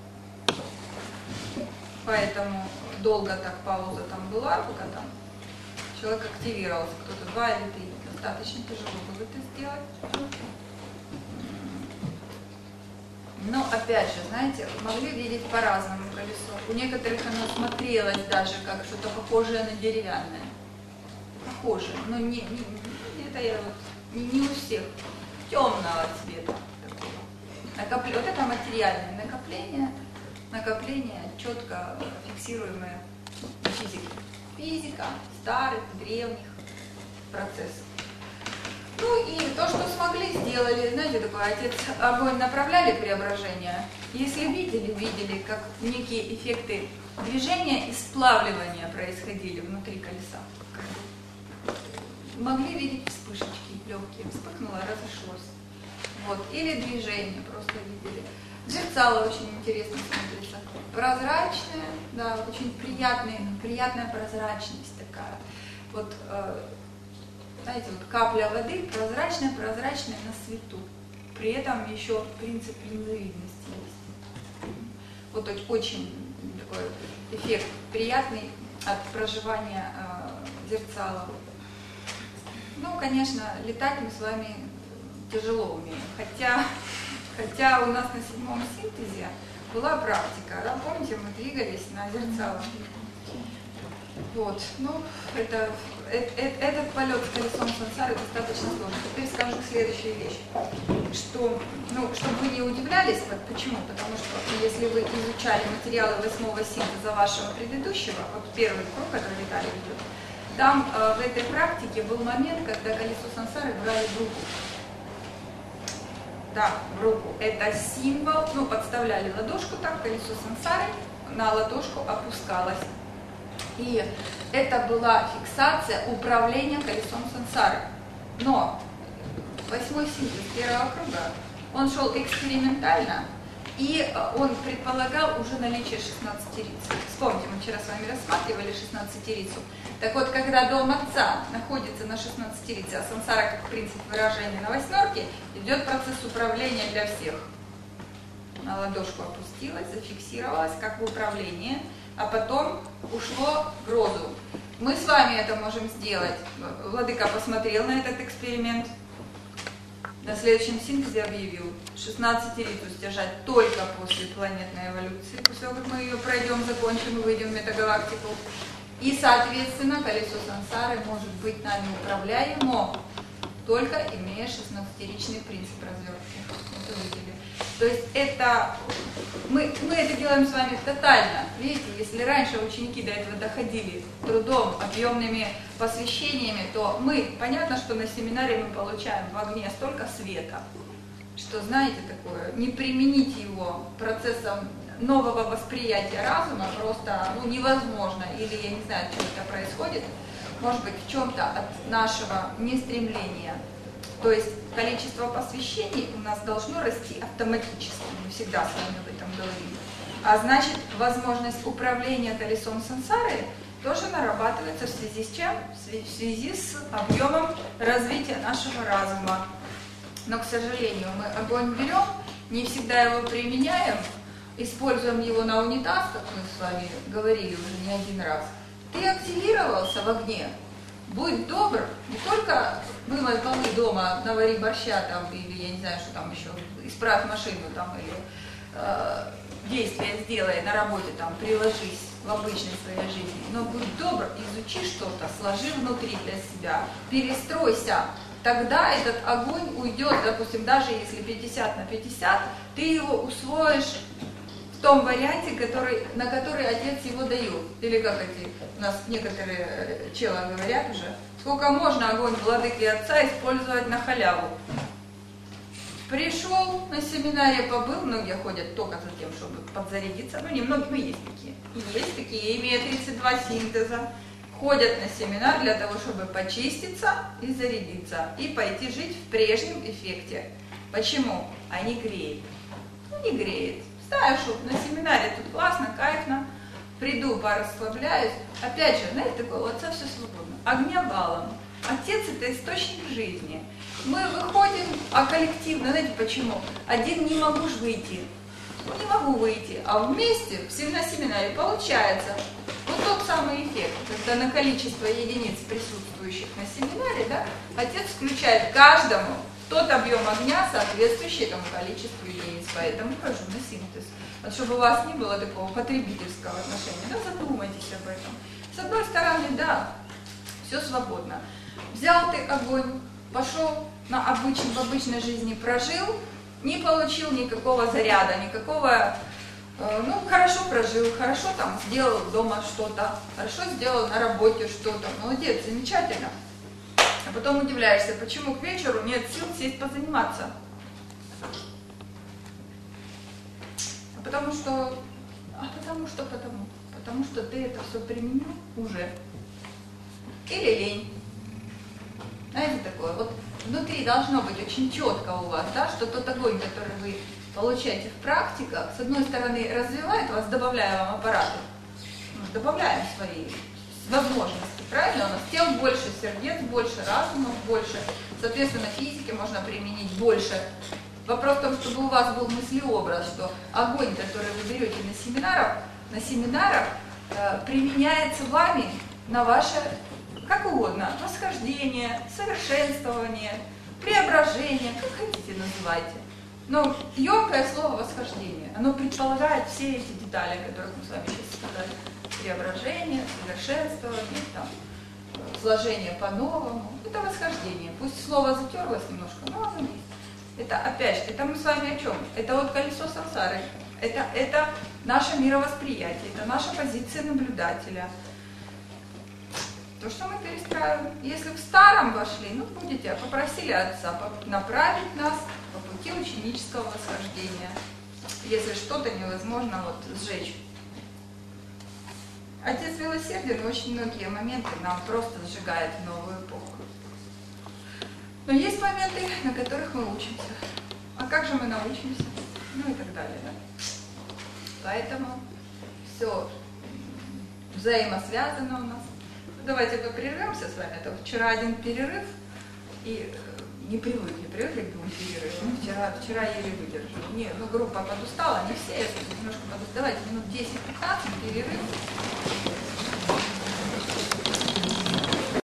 Поэтому долго так пауза там была, пока там человек активировался, кто-то два или три, достаточно тяжело было это сделать. Но опять же, знаете, могли видеть по-разному колесо. У некоторых оно смотрелось даже как что-то похожее на деревянное. Похоже, но не, не, не, это я вот, не, не у всех. Темного цвета такого. Накопле... Вот это материальное накопление, накопление четко фиксируемое физикой. Физика старых, древних процессов. Ну и то, что смогли, сделали. Знаете, такой отец огонь направляли преображение. Если видели, видели, как некие эффекты движения и сплавливания происходили внутри колеса. Могли видеть вспышечки легкие. Вспыхнуло, разошлось. Вот. Или движение, просто видели. Зерцало очень интересно смотрится. Прозрачное, да, очень приятная, приятная прозрачность такая. Вот, э, знаете, вот капля воды, прозрачная, прозрачная на свету. При этом еще принцип линзовидности есть. Вот очень такой эффект приятный от проживания э, зерцала. Ну, конечно, летать мы с вами тяжело умеем. Хотя, хотя у нас на седьмом синтезе была практика, да, помните, мы двигались на зерцало. Вот, ну, это, это, этот полет с колесом сансары достаточно сложный. Теперь скажу следующую вещь, что, ну, чтобы вы не удивлялись, вот почему, потому что если вы изучали материалы восьмого синтеза вашего предыдущего, вот первый круг, который Виталий ведет, там э, в этой практике был момент, когда колесо сансары брали в руку. Да, в руку. Это символ, ну, подставляли ладошку так, колесо сансары на ладошку опускалось. И это была фиксация управления колесом сансары. Но восьмой синтез первого круга, он шел экспериментально, и он предполагал уже наличие шестнадцатирицу. Вспомните, мы вчера с вами рассматривали шестнадцатирицу. Так вот, когда дом отца находится на шестнадцатирице, а сансара как принцип выражения на восьмерке, идет процесс управления для всех. На ладошку опустилась, зафиксировалась как в управлении, а потом ушло в розу. Мы с вами это можем сделать. Владыка посмотрел на этот эксперимент. На следующем синтезе объявил шестнадцатирицу стяжать только после планетной эволюции, после того, как мы ее пройдем, закончим и выйдем в метагалактику. И, соответственно, колесо сансары может быть нами управляемо, только имея шестнадцатиричный принцип развертки. Вот увидели. То есть это мы, мы это делаем с вами тотально. Видите, если раньше ученики до этого доходили трудом, объемными посвящениями, то мы, понятно, что на семинаре мы получаем в огне столько света, что, знаете, такое, не применить его процессом нового восприятия разума просто ну, невозможно. Или, я не знаю, что это происходит, может быть, в чем-то от нашего нестремления. То есть количество посвящений у нас должно расти автоматически, мы всегда с вами об этом говорим. А значит, возможность управления колесом сансары тоже нарабатывается в связи с чем? В связи с объемом развития нашего разума. Но, к сожалению, мы огонь берем, не всегда его применяем, используем его на унитаз, как мы с вами говорили уже не один раз. Ты активировался в огне. Будь добр, не только вымой полы дома, навари борща там, или я не знаю, что там еще, исправь машину там, или э, действия сделай на работе, там, приложись в обычной своей жизни. Но будь добр, изучи что-то, сложи внутри для себя, перестройся. Тогда этот огонь уйдет, допустим, даже если пятьдесят на пятьдесят, ты его усвоишь в том варианте, который, на который отец его дает. Или как эти, у нас некоторые челы говорят уже, сколько можно огонь владыки отца использовать на халяву. Пришел на семинаре, побыл, многие ходят только за тем, чтобы подзарядиться, ну немногие, но есть такие. Есть такие, имея тридцать два синтеза, ходят на семинар для того, чтобы почиститься и зарядиться, и пойти жить в прежнем эффекте. Почему? А не греет. Ну не греет. Знаю, что на семинаре тут классно, кайфно, приду, порасслабляюсь. Опять же, знаете, такое, у отца все свободно. Огня валом. Отец – это источник жизни. Мы выходим, а коллективно, знаете почему? Один не могу ж выйти. Ну, не могу выйти. А вместе, все на семинаре, получается вот тот самый эффект, когда на количество единиц присутствующих на семинаре, да, отец включает каждому тот объем огня, соответствующий этому количеству единиц. Поэтому хожу на синтез. Вот чтобы у вас не было такого потребительского отношения, да, задумайтесь об этом. С одной стороны, да, все свободно. Взял ты огонь, пошел на обычный, в обычной жизни прожил, не получил никакого заряда, никакого, э, ну, хорошо прожил, хорошо там сделал дома что-то, хорошо сделал на работе что-то, молодец, замечательно. А потом удивляешься, почему к вечеру нет сил сесть позаниматься. А потому что, а потому что, потому, потому что ты это все применил уже. Или лень. Знаете такое, вот внутри должно быть очень четко у вас, да, что тот огонь, который вы получаете в практиках, с одной стороны, развивает вас, добавляя вам аппараты, мы добавляем свои возможности, правильно? У нас тел больше, сердец больше, разумов больше, соответственно, физики можно применить больше. Вопрос в том, чтобы у вас был мыслеобраз, что огонь, который вы берете на семинарах, на семинарах э, применяется вами на ваше, как угодно, восхождение, совершенствование, преображение, как хотите называйте. Но емкое слово восхождение, оно предполагает все эти детали, о которых мы с вами сейчас сказали. Преображение, совершенствование, там, сложение по-новому. Это восхождение. Пусть слово затерлось немножко, но оно есть. Это опять же, это мы с вами о чем? Это вот колесо сансары. Это, это наше мировосприятие, это наша позиция наблюдателя. То, что мы перестраиваем. Если в старом вошли, ну, будете, попросили Отца направить нас по пути ученического восхождения. Если что-то невозможно вот сжечь. Отец милосерден, очень многие моменты нам просто сжигает в новую эпоху. Но есть моменты, на которых мы учимся. А как же мы научимся? Ну и так далее. Да? Поэтому все взаимосвязано у нас. Давайте прервемся с вами. Это вчера один перерыв, и не привыкли, привыкли к двум перерывам. Вчера, вчера еле выдержали. Не, ну группа подустала, не все, я немножко подустала. Давайте минут десять-пятнадцать перерыв.